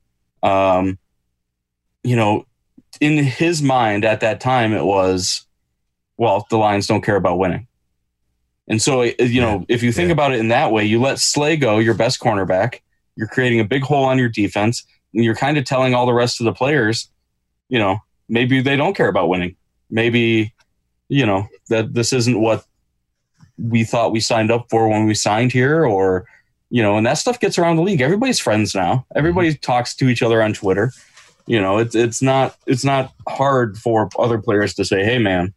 Speaker 6: Um, you know, in his mind at that time, it was, well, the Lions don't care about winning. And so, you know, if you think
Speaker 5: Yeah.
Speaker 6: about it in that way, you let Slay go, your best cornerback, you're creating a big hole on your defense, and you're kind of telling all the rest of the players, you know, maybe they don't care about winning. Maybe, you know, that this isn't what we thought we signed up for when we signed here, or, you know, and that stuff gets around the league. Everybody's friends now. Everybody mm-hmm. talks to each other on Twitter. You know, it's it's not it's not hard for other players to say, hey, man,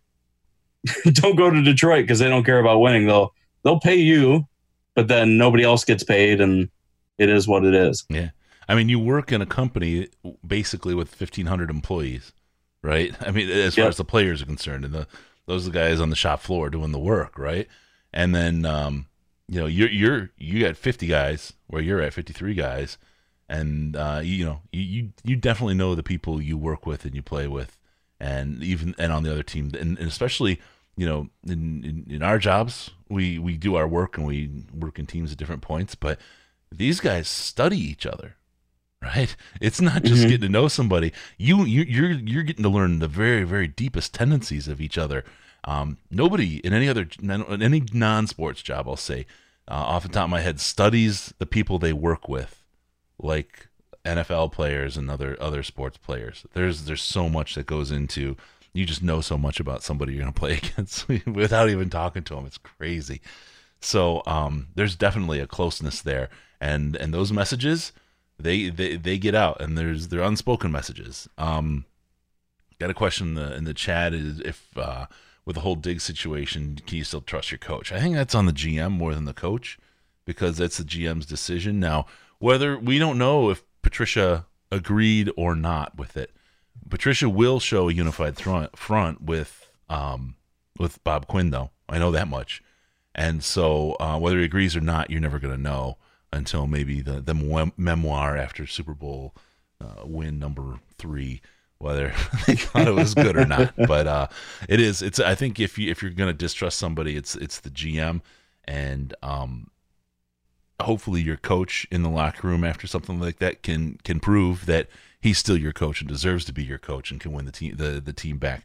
Speaker 6: don't go to Detroit because they don't care about winning. They'll they'll pay you, but then nobody else gets paid, and it is what it is.
Speaker 5: Yeah. I mean, you work in a company basically with fifteen hundred employees, right? I mean, as far
Speaker 6: Yep.
Speaker 5: as the players are concerned, and the those are the guys on the shop floor doing the work, right? And then, um, you know, you're you're you got fifty guys where you're at fifty-three guys, and uh, you, you know, you, you you definitely know the people you work with and you play with, and even and on the other team, and, and especially, you know, in, in in our jobs, we we do our work and we work in teams at different points, but these guys study each other. Right, it's not just
Speaker 6: Mhm.
Speaker 5: getting to know somebody. You you you're you're getting to learn the very very deepest tendencies of each other. Um, nobody in any other in any non-sports job, I'll say, uh, off the top of my head, studies the people they work with like N F L players and other other sports players. There's there's so much that goes into. You just know so much about somebody you're going to play against without even talking to them. It's crazy. So um, there's definitely a closeness there, and and those messages. They, they they get out, and there's they're unspoken messages. Um, got a question in the in the chat is if uh, with the whole Diggs situation, can you still trust your coach? I think that's on the G M more than the coach, because that's the G M's decision. Now, whether we don't know if Patricia agreed or not with it, Patricia will show a unified front front with um with Bob Quinn, though. I know that much, and so uh, whether he agrees or not, you're never going to know until maybe the, the mem- memoir after Super Bowl uh, win number three, whether they thought it was good or not. But uh, it is. It's. I think if you if you're going to distrust somebody, it's it's the G M, and um, hopefully your coach in the locker room after something like that can can prove that he's still your coach and deserves to be your coach and can win the team the, the team back.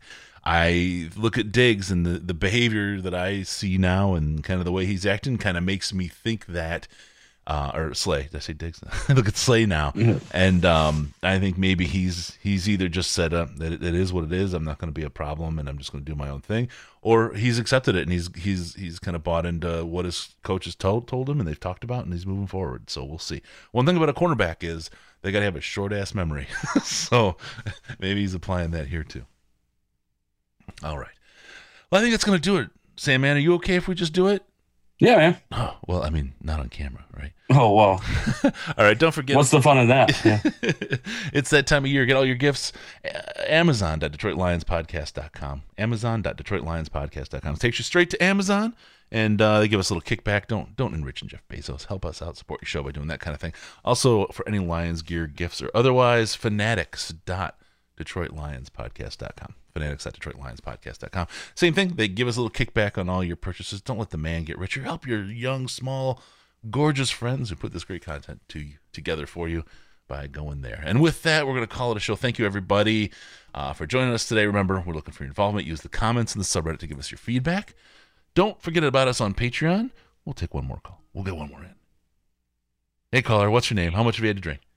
Speaker 5: I look at Diggs and the, the behavior that I see now and kind of the way he's acting kind of makes me think that Uh, or Slay, did I say Diggs? Look at Slay now,
Speaker 6: Mm-hmm.
Speaker 5: and um, I think maybe he's he's either just said uh, that it, it is what it is. I'm not going to be a problem, and I'm just going to do my own thing, or he's accepted it and he's he's he's kind of bought into what his coaches told told him, and they've talked about, and he's moving forward. So we'll see. One thing about a cornerback is they got to have a short ass memory, so maybe he's applying that here too. All right, well, I think that's going to do it. Sam, man, are you okay if we just do it?
Speaker 6: Yeah, man.
Speaker 5: Oh, well, I mean, not on camera, right?
Speaker 6: Oh, well.
Speaker 5: All right, don't forget.
Speaker 6: What's the fun of that? Yeah.
Speaker 5: It's that time of year. Get all your gifts. Uh, Amazon dot Detroit Lions Podcast dot com. Amazon dot Detroit Lions Podcast dot com. It takes you straight to Amazon, and uh, they give us a little kickback. Don't don't enrich in Jeff Bezos. Help us out. Support your show by doing that kind of thing. Also, for any Lions gear, gifts, or otherwise, fanatics dot Detroit Lions Podcast dot com. fanatics dot Detroit Lions Podcast dot com. Same thing. They give us a little kickback on all your purchases. Don't let the man get richer. Help your young, small, gorgeous friends who put this great content to you, together for you by going there. And with that, we're going to call it a show. Thank you, everybody, uh, for joining us today. Remember, we're looking for your involvement. Use the comments in the subreddit to give us your feedback. Don't forget about us on Patreon. We'll take one more call. We'll get one more in. Hey, caller, what's your name? How much have you had to drink?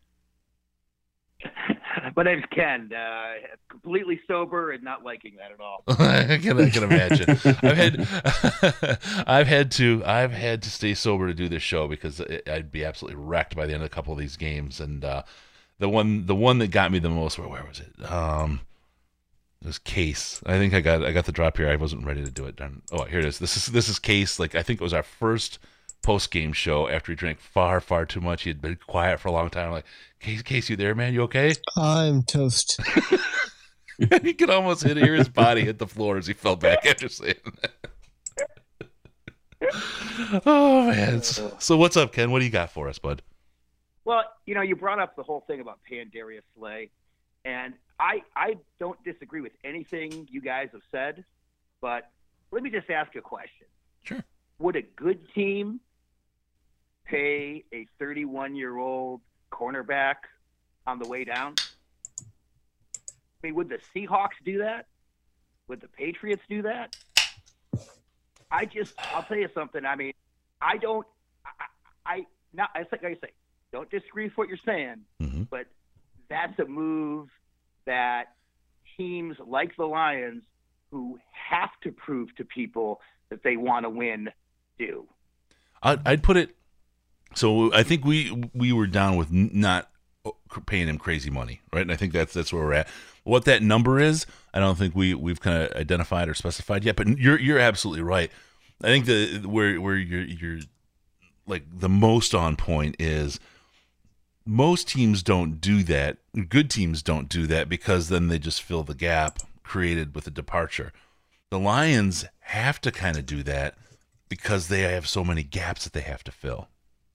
Speaker 9: My name's Ken. Uh, completely sober and not liking that at all.
Speaker 5: I can, I can imagine. I've had, I've had to, I've had to stay sober to do this show because it, I'd be absolutely wrecked by the end of a couple of these games. And uh, the one, the one that got me the most, where, where was it? Um, it was Case. I think I got, I got the drop here. I wasn't ready to do it. Oh, here it is. This is, this is Case. Like I think it was our first post-game show after he drank far, far too much. He had been quiet for a long time. I'm like, Case, Case, you there, man? You okay?
Speaker 10: I'm toast.
Speaker 5: He could almost hit, hear his body hit the floor as he fell back after saying that. Oh, man. So what's up, Ken? What do you got for us, bud?
Speaker 9: Well, you know, you brought up the whole thing about paying Darius Slay, and I, I don't disagree with anything you guys have said, but let me just ask you a question.
Speaker 5: Sure.
Speaker 9: Would a good team pay a thirty-one-year-old cornerback on the way down? I mean, would the Seahawks do that? Would the Patriots do that? I just, I'll tell you something. I mean, I don't, I, I not, I think I say, don't disagree with what you're saying,
Speaker 5: mm-hmm.
Speaker 9: but that's a move that teams like the Lions, who have to prove to people that they want to win, do.
Speaker 5: I'd, I'd put it. So I think we we were down with not paying him crazy money, right? And I think that's that's where we're at. What that number is, I don't think we we've kind of identified or specified yet. But you're you're absolutely right. I think the where where you're you're like the most on point is most teams don't do that. Good teams don't do that because then they just fill the gap created with a departure. The Lions have to kind of do that because they have so many gaps that they have to fill.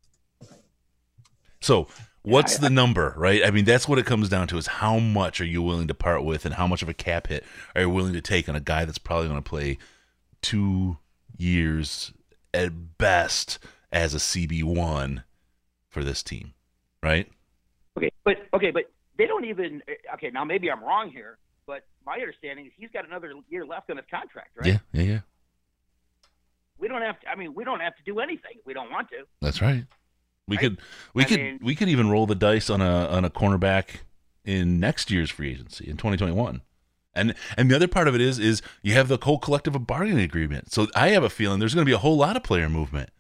Speaker 5: So what's the number, right? I mean, that's what it comes down to is how much are you willing to part with and how much of a cap hit are you willing to take on a guy that's probably going to play two years at best as a C B one for this team, right?
Speaker 9: Okay, but okay, but they don't even okay, now maybe I'm wrong here, but my understanding is he's got another year left on his contract, right?
Speaker 5: Yeah, yeah, yeah.
Speaker 9: We don't have to I mean, we don't have to do anything if we don't want to.
Speaker 5: That's right. We
Speaker 9: right?
Speaker 5: could we
Speaker 9: I
Speaker 5: could
Speaker 9: mean,
Speaker 5: we could even roll the dice on a on a cornerback in next year's free agency in twenty twenty-one. And and the other part of it is is you have the whole collective bargaining agreement. So I have a feeling there's going to be a whole lot of player movement.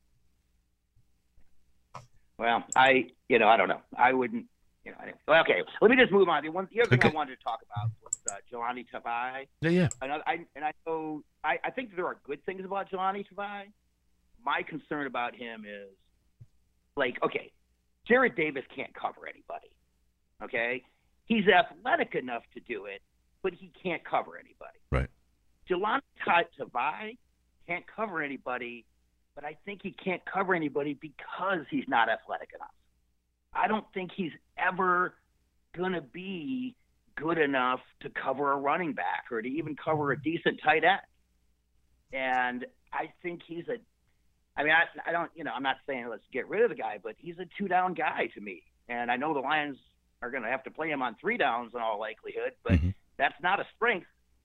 Speaker 9: Well, I you know, I don't know. I wouldn't you know, I, okay, let me just move on. The one the other thing
Speaker 5: Okay.
Speaker 9: I wanted to talk about was uh, Jelani Tavai.
Speaker 5: Yeah, yeah.
Speaker 9: And I, I and I know I, I think there are good things about Jelani Tavai. My concern about him is like, okay, Jared Davis can't cover anybody. Okay? He's athletic enough to do it, but he can't cover anybody.
Speaker 5: Right.
Speaker 9: Jelani Tavai can't cover anybody, but I think he can't cover anybody because he's not athletic enough. I don't think he's ever going to be good enough to cover a running back or to even cover a decent tight end. And I think he's a I mean, I, I don't, you know, I'm not saying let's get rid of the guy, but he's a two-down guy to me. And I know the Lions are going to have to play him on three downs in all likelihood, but
Speaker 5: Mm-hmm.
Speaker 9: that's not a strength.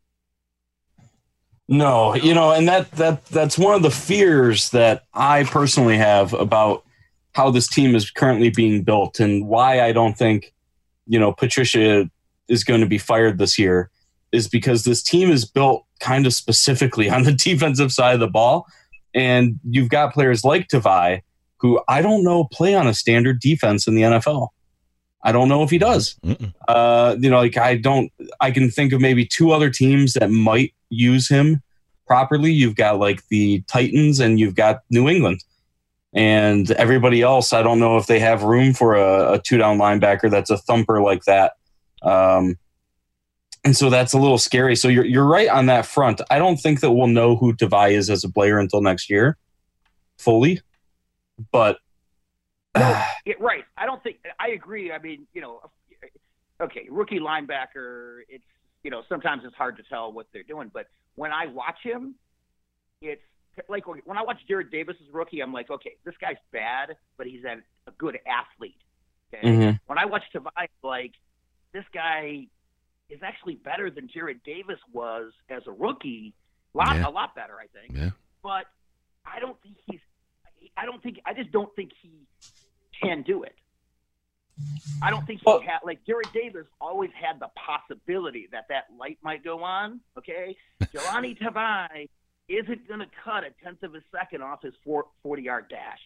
Speaker 6: No, you know, and that that that's one of the fears that I personally have about how this team is currently being built and why I don't think, you know, Patricia is going to be fired this year is because this team is built kind of specifically on the defensive side of the ball. And you've got players like Tavai, who I don't know play on a standard defense in the N F L. I don't know if he does. Uh, you know, like I don't, I can think of maybe two other teams that might use him properly. You've got like the Titans and you've got New England. And everybody else, I don't know if they have room for a, a two-down linebacker that's a thumper like that. Um, and so that's a little scary. So you're you're right on that front. I don't think that we'll know who Tavai is as a player until next year, fully. But
Speaker 9: no, it, right, I don't think I agree. I mean, you know, okay, rookie linebacker. It's you know sometimes it's hard to tell what they're doing. But when I watch him, it's like when I watch Jared Davis as rookie, I'm like, okay, this guy's bad, but he's a, a good athlete. Okay,
Speaker 6: mm-hmm.
Speaker 9: When I watch Tavai, like this guy is actually better than Jared Davis was as a rookie. A lot,
Speaker 5: yeah.
Speaker 9: a lot better, I think.
Speaker 5: Yeah.
Speaker 9: But I don't think he's. I don't think. I just don't think he can do it. I don't think he
Speaker 6: well,
Speaker 9: had. Like Jared Davis always had the possibility that that light might go on. Okay, Jelani Tavai isn't going to cut a tenth of a second off his forty-yard dash.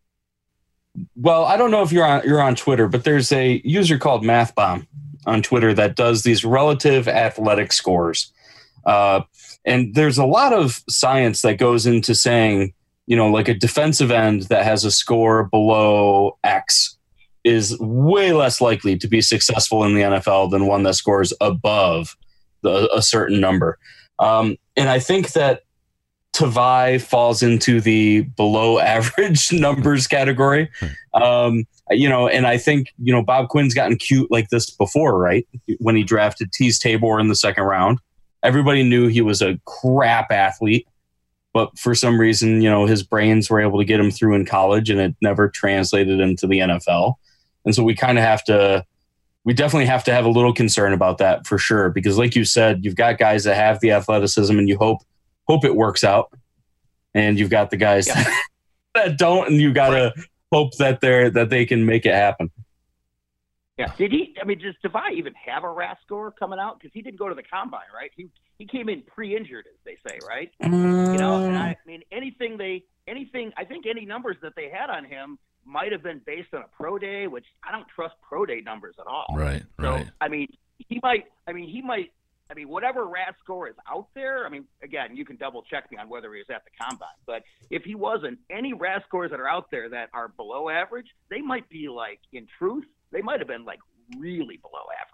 Speaker 6: Well, I don't know if you're on you're on Twitter, but there's a user called MathBomb on Twitter that does these relative athletic scores. Uh, and there's a lot of science that goes into saying, you know, like a defensive end that has a score below X is way less likely to be successful in the N F L than one that scores above the, a certain number. Um, and I think that Tavai falls into the below average numbers category. Um, you know, and I think, you know, Bob Quinn's gotten cute like this before, right? When he drafted Tease Tabor in the second round, everybody knew he was a crap athlete, but for some reason, you know, his brains were able to get him through in college and it never translated into the N F L. And so we kind of have to, we definitely have to have a little concern about that for sure. Because like you said, you've got guys that have the athleticism and you hope, hope it works out. And you've got the guys yeah. that don't, and you got to hope that they're, that they can make it happen.
Speaker 9: Yeah. Did he, I mean, does Tavai even have a R A S score coming out? Because he didn't go to the combine, right? He he came in pre-injured, as they say, right?
Speaker 6: Um,
Speaker 9: you know, and I, I mean, anything they, anything, I think any numbers that they had on him might have been based on a pro day, which I don't trust pro day numbers at all.
Speaker 5: Right,
Speaker 9: so,
Speaker 5: right.
Speaker 9: I mean, he might, I mean, he might, I mean, whatever R A S score is out there, I mean, again, you can double check me on whether he was at the combine, but if he wasn't, any R A S scores that are out there that are below average, they might be like, in truth, they might have been like really below average.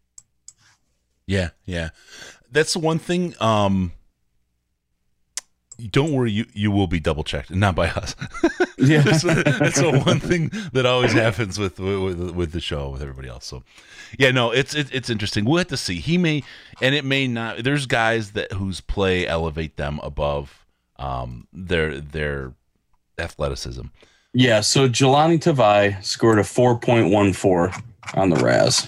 Speaker 5: Yeah, yeah. That's the one thing. Um, don't worry, you, you will be double checked, not by us.
Speaker 6: Yeah,
Speaker 5: that's, that's the one thing that always happens with, with with the show with everybody else. So, yeah, no, it's it, it's interesting. We'll have to see. He may, and it may not. There's guys that whose play elevate them above um their their athleticism.
Speaker 6: Yeah. So Jelani Tavai scored a four point one four on the R A S.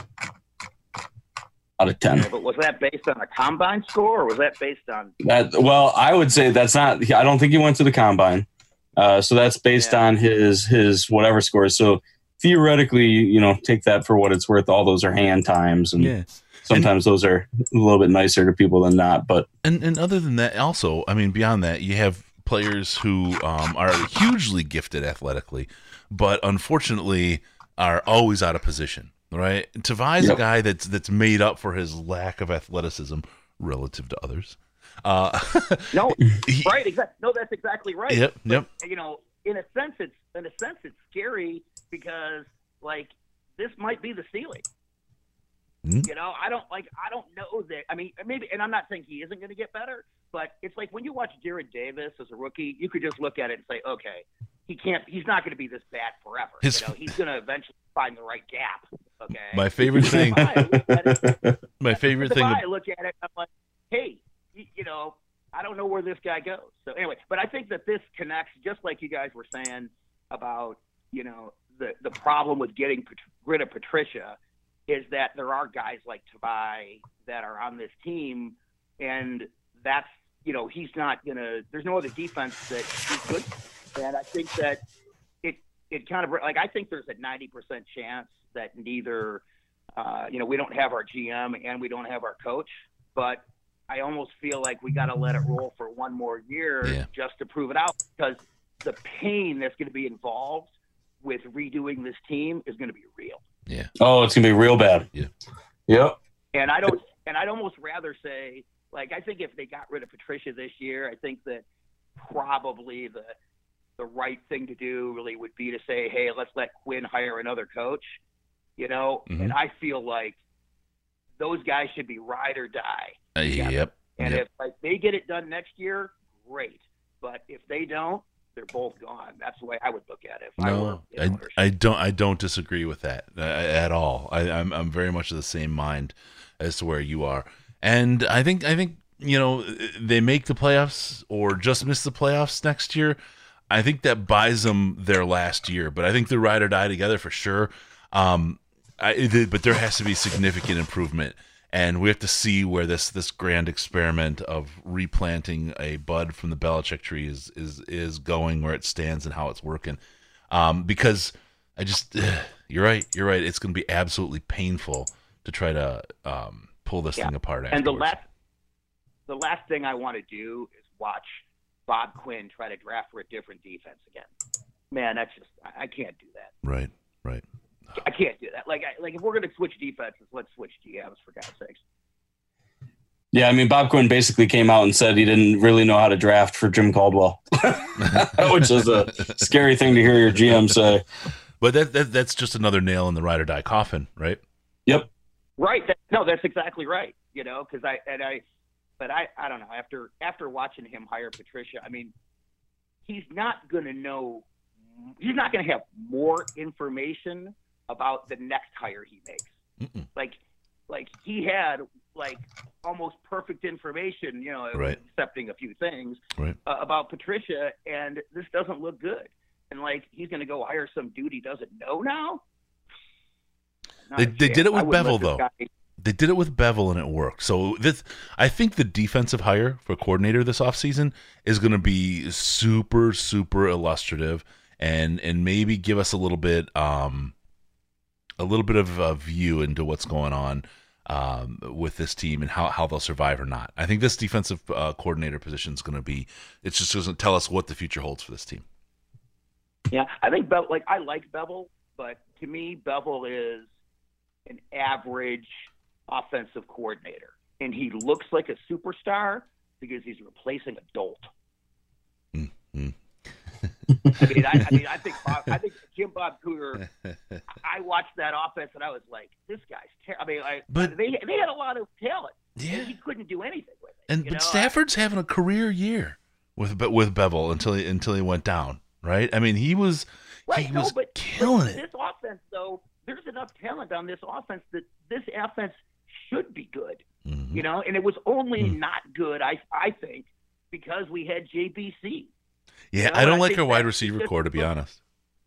Speaker 6: Out of ten.
Speaker 9: Yeah, but was that based on a combine score, or was that based on
Speaker 6: that? Well, I would say that's not. I don't think he went to the combine, uh, so that's based yeah. on his his whatever scores. So theoretically, you know, take that for what it's worth. All those are hand times, and
Speaker 5: yeah.
Speaker 6: sometimes and, those are a little bit nicer to people than not. But
Speaker 5: and and other than that, also, I mean, beyond that, you have players who um, are hugely gifted athletically, but unfortunately are always out of position. Right, Tavai's yep. a guy that's that's made up for his lack of athleticism relative to others. Uh,
Speaker 9: no, he, right, exactly. No, that's exactly right.
Speaker 5: Yep,
Speaker 9: but,
Speaker 5: yep.
Speaker 9: You know, in a sense, it's in a sense it's scary because like this might be the ceiling. Mm-hmm. You know, I don't like. I don't know that. I mean, maybe, and I'm not saying he isn't going to get better, but it's like when you watch Jared Davis as a rookie, you could just look at it and say, okay, he can't. He's not going to be this bad forever. His, you know, he's going to eventually find the right gap. Okay.
Speaker 5: My favorite thing.
Speaker 9: it,
Speaker 5: my favorite thing.
Speaker 9: I look at it, I'm like, hey, you, you know, I don't know where this guy goes. So anyway, but I think that this connects, just like you guys were saying about, you know, the the problem with getting rid of Patricia is that there are guys like Tavai that are on this team, and that's, you know, he's not gonna. There's no other defense that he's good, and I think that it it kind of like I think there's a ninety percent chance that neither, uh, you know, we don't have our G M and we don't have our coach, but I almost feel like we got to let it roll for one more year
Speaker 5: yeah.
Speaker 9: just to prove it out, because the pain that's going to be involved with redoing this team is going to be real.
Speaker 5: Yeah.
Speaker 6: Oh, it's going to be real bad.
Speaker 5: Yeah.
Speaker 6: Yep.
Speaker 9: And I don't, and I'd almost rather say, like, I think if they got rid of Patricia this year, I think that probably the the right thing to do really would be to say, hey, let's let Quinn hire another coach, you know? Mm-hmm. And I feel like those guys should be ride or die.
Speaker 5: Uh, yep.
Speaker 9: And
Speaker 5: yep.
Speaker 9: if like they get it done next year, great. But if they don't, they're both gone. That's the way I would look at it. If
Speaker 5: no,
Speaker 9: I, were
Speaker 5: I, I don't. I don't disagree with that uh, at all. I, I'm I'm very much of the same mind as to where you are, and I think I think you know they make the playoffs or just miss the playoffs next year. I think that buys them their last year, but I think they ride or die together for sure. Um, I, they, but there has to be significant improvement. And we have to see where this, this grand experiment of replanting a bud from the Belichick tree is is is going, where it stands, and how it's working. Um, because I just, ugh, you're right, you're right. It's going to be absolutely painful to try to um, pull this
Speaker 9: yeah.
Speaker 5: thing apart.
Speaker 9: And the
Speaker 5: afterwards.
Speaker 9: last, the last thing I want to do is watch Bob Quinn try to draft for a different defense again. Man, that's just, I, I can't do that.
Speaker 5: Right, right.
Speaker 9: I can't do that. Like, I, like if we're going to switch defenses, let's switch G Ms for God's sakes.
Speaker 6: Yeah, I mean, Bob Quinn basically came out and said he didn't really know how to draft for Jim Caldwell, which is a scary thing to hear your G M say.
Speaker 5: But that, that that's just another nail in the ride or die coffin, right?
Speaker 6: Yep.
Speaker 9: Right. That, no, that's exactly right. You know, because I and I, but I I don't know. After after watching him hire Patricia, I mean, he's not going to know. He's not going to have more information about the next hire he makes. Mm-mm. Like, like he had like almost perfect information, you know,
Speaker 5: right.
Speaker 9: accepting a few things
Speaker 5: right.
Speaker 9: uh, about Patricia, and this doesn't look good. And like, he's going to go hire some dude he doesn't know now. Not
Speaker 5: they they did it with Bevel though.
Speaker 9: Guy...
Speaker 5: They did it with Bevel and it worked. So this, I think the defensive hire for coordinator this offseason is going to be super, super illustrative, and and maybe give us a little bit. Um, a little bit of a view into what's going on um, with this team and how, how they'll survive or not. I think this defensive uh, coordinator position is going to be, it's just going to tell us what the future holds for this team.
Speaker 9: Yeah, I think Bevel, like I like Bevel, but to me, Bevel is an average offensive coordinator, and he looks like a superstar because he's replacing a dolt.
Speaker 5: Mm-hmm.
Speaker 9: I mean, I, I mean, I think Bob, I think Jim Bob Cooter. I watched that offense and I was like, "This guy's terrible." I mean, I,
Speaker 5: but
Speaker 9: they they had a lot of talent.
Speaker 5: Yeah,
Speaker 9: he couldn't do anything with it.
Speaker 5: And
Speaker 9: you
Speaker 5: but
Speaker 9: know?
Speaker 5: Stafford's I, having a career year with with Bevel until he until he went down. Right? I mean, he was
Speaker 9: right,
Speaker 5: he
Speaker 9: no,
Speaker 5: was
Speaker 9: but,
Speaker 5: killing
Speaker 9: but
Speaker 5: it.
Speaker 9: This offense, though, there's enough talent on this offense that this offense should be good. Mm-hmm. You know, and it was only mm-hmm. not good, I I think, because we had J B C.
Speaker 5: Yeah,
Speaker 9: you know,
Speaker 5: I don't
Speaker 9: I
Speaker 5: like our wide receiver core, to be honest.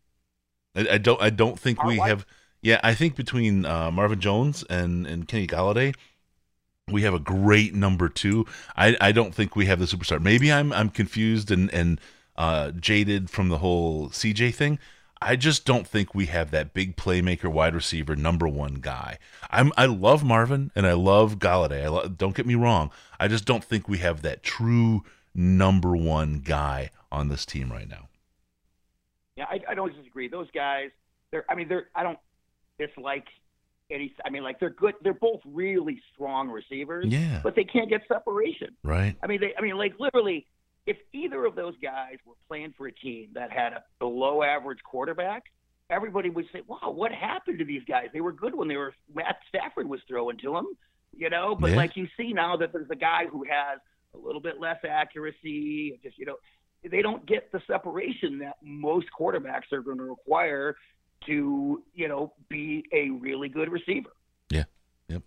Speaker 5: I, I don't. I don't think
Speaker 9: our
Speaker 5: we
Speaker 9: wide-
Speaker 5: have. Yeah, I think between uh, Marvin Jones and, and Kenny Golladay, we have a great number two. I, I don't think we have the superstar. Maybe I'm I'm confused and and uh, jaded from the whole C J thing. I just don't think we have that big playmaker, wide receiver, number one guy. I'm I love Marvin and I love Golladay. I lo- don't get me wrong. I just don't think we have that true number one guy on this team right now.
Speaker 9: Yeah, I, I don't disagree. Those guys, they're. I mean, they're. I don't dislike any. I mean, like they're good. They're both really strong receivers.
Speaker 5: Yeah.
Speaker 9: But they can't get separation.
Speaker 5: Right.
Speaker 9: I mean, they. I mean, like literally, if either of those guys were playing for a team that had a below-average quarterback, everybody would say, "Wow, what happened to these guys? They were good when they were Matt Stafford was throwing to them." You know, but
Speaker 5: yeah.
Speaker 9: like you see now that there's a guy who has a little bit less accuracy, just you know. They don't get the separation that most quarterbacks are going to require to, you know, be a really good receiver.
Speaker 5: Yeah. Yep.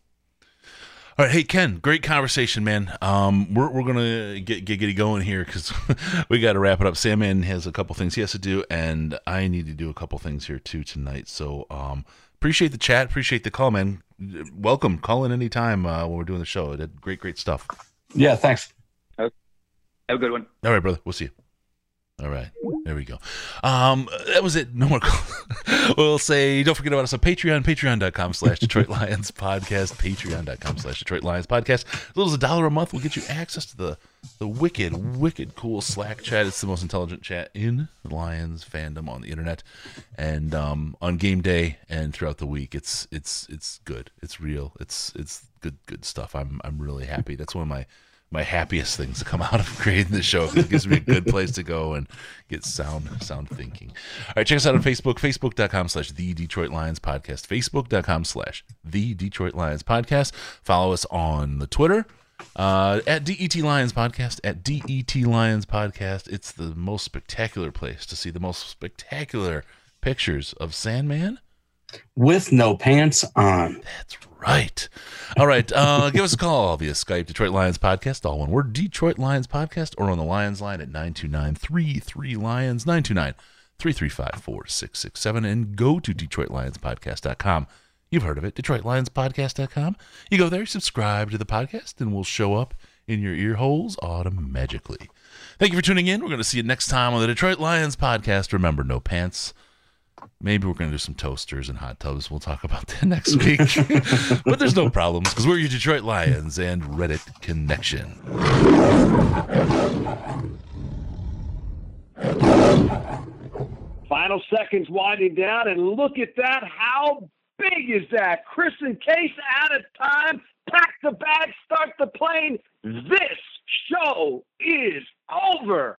Speaker 5: All right. Hey, Ken, great conversation, man. Um, we're we're gonna get get, get it going here because we got to wrap it up. Sandman has a couple things he has to do, and I need to do a couple things here too tonight. So, um, appreciate the chat, appreciate the call, man. Welcome, call in anytime uh, when we're doing the show. It did great, great stuff.
Speaker 6: Yeah, thanks.
Speaker 9: Have a good one.
Speaker 5: All right, brother. We'll see you. All right. There we go. Um, that was it. No more calls. We'll say, don't forget about us on Patreon, patreon.com slash Detroit Lions podcast, patreon.com slash Detroit Lions podcast. As little as a dollar a month will get you access to the, the wicked, wicked cool Slack chat. It's the most intelligent chat in the Lions fandom on the internet. And um, on game day and throughout the week, it's it's it's good. It's real. It's it's good good stuff. I'm I'm really happy. That's one of my my happiest things to come out of creating this show, because it gives me a good place to go and get sound sound thinking. All right, check us out on Facebook, facebook.com slash the Detroit Lions podcast, facebook.com slash the Detroit Lions podcast. Follow us on the Twitter, uh, at D E T Lions podcast, at D E T Lions podcast. It's the most spectacular place to see the most spectacular pictures of Sandman
Speaker 6: with no pants on.
Speaker 5: That's right. All right. Uh, give us a call via Skype, Detroit Lions Podcast, all one word, Detroit Lions Podcast, or on the Lions line at nine two nine, three three, Lions, nine two nine, three three five, four six six seven, and go to Detroit Lions Podcast dot com. You've heard of it, Detroit Lions Podcast dot com. You go there, subscribe to the podcast, and we'll show up in your ear holes automagically. Thank you for tuning in. We're going to see you next time on the Detroit Lions Podcast. Remember, no pants. Maybe we're going to do some toasters and hot tubs. We'll talk about that next week. But there's no problems, because we're your Detroit Lions and Reddit Connection.
Speaker 7: Final seconds winding down, and look at that. How big is that? Chris and Case out of time. Pack the bag, start the plane. This show is over.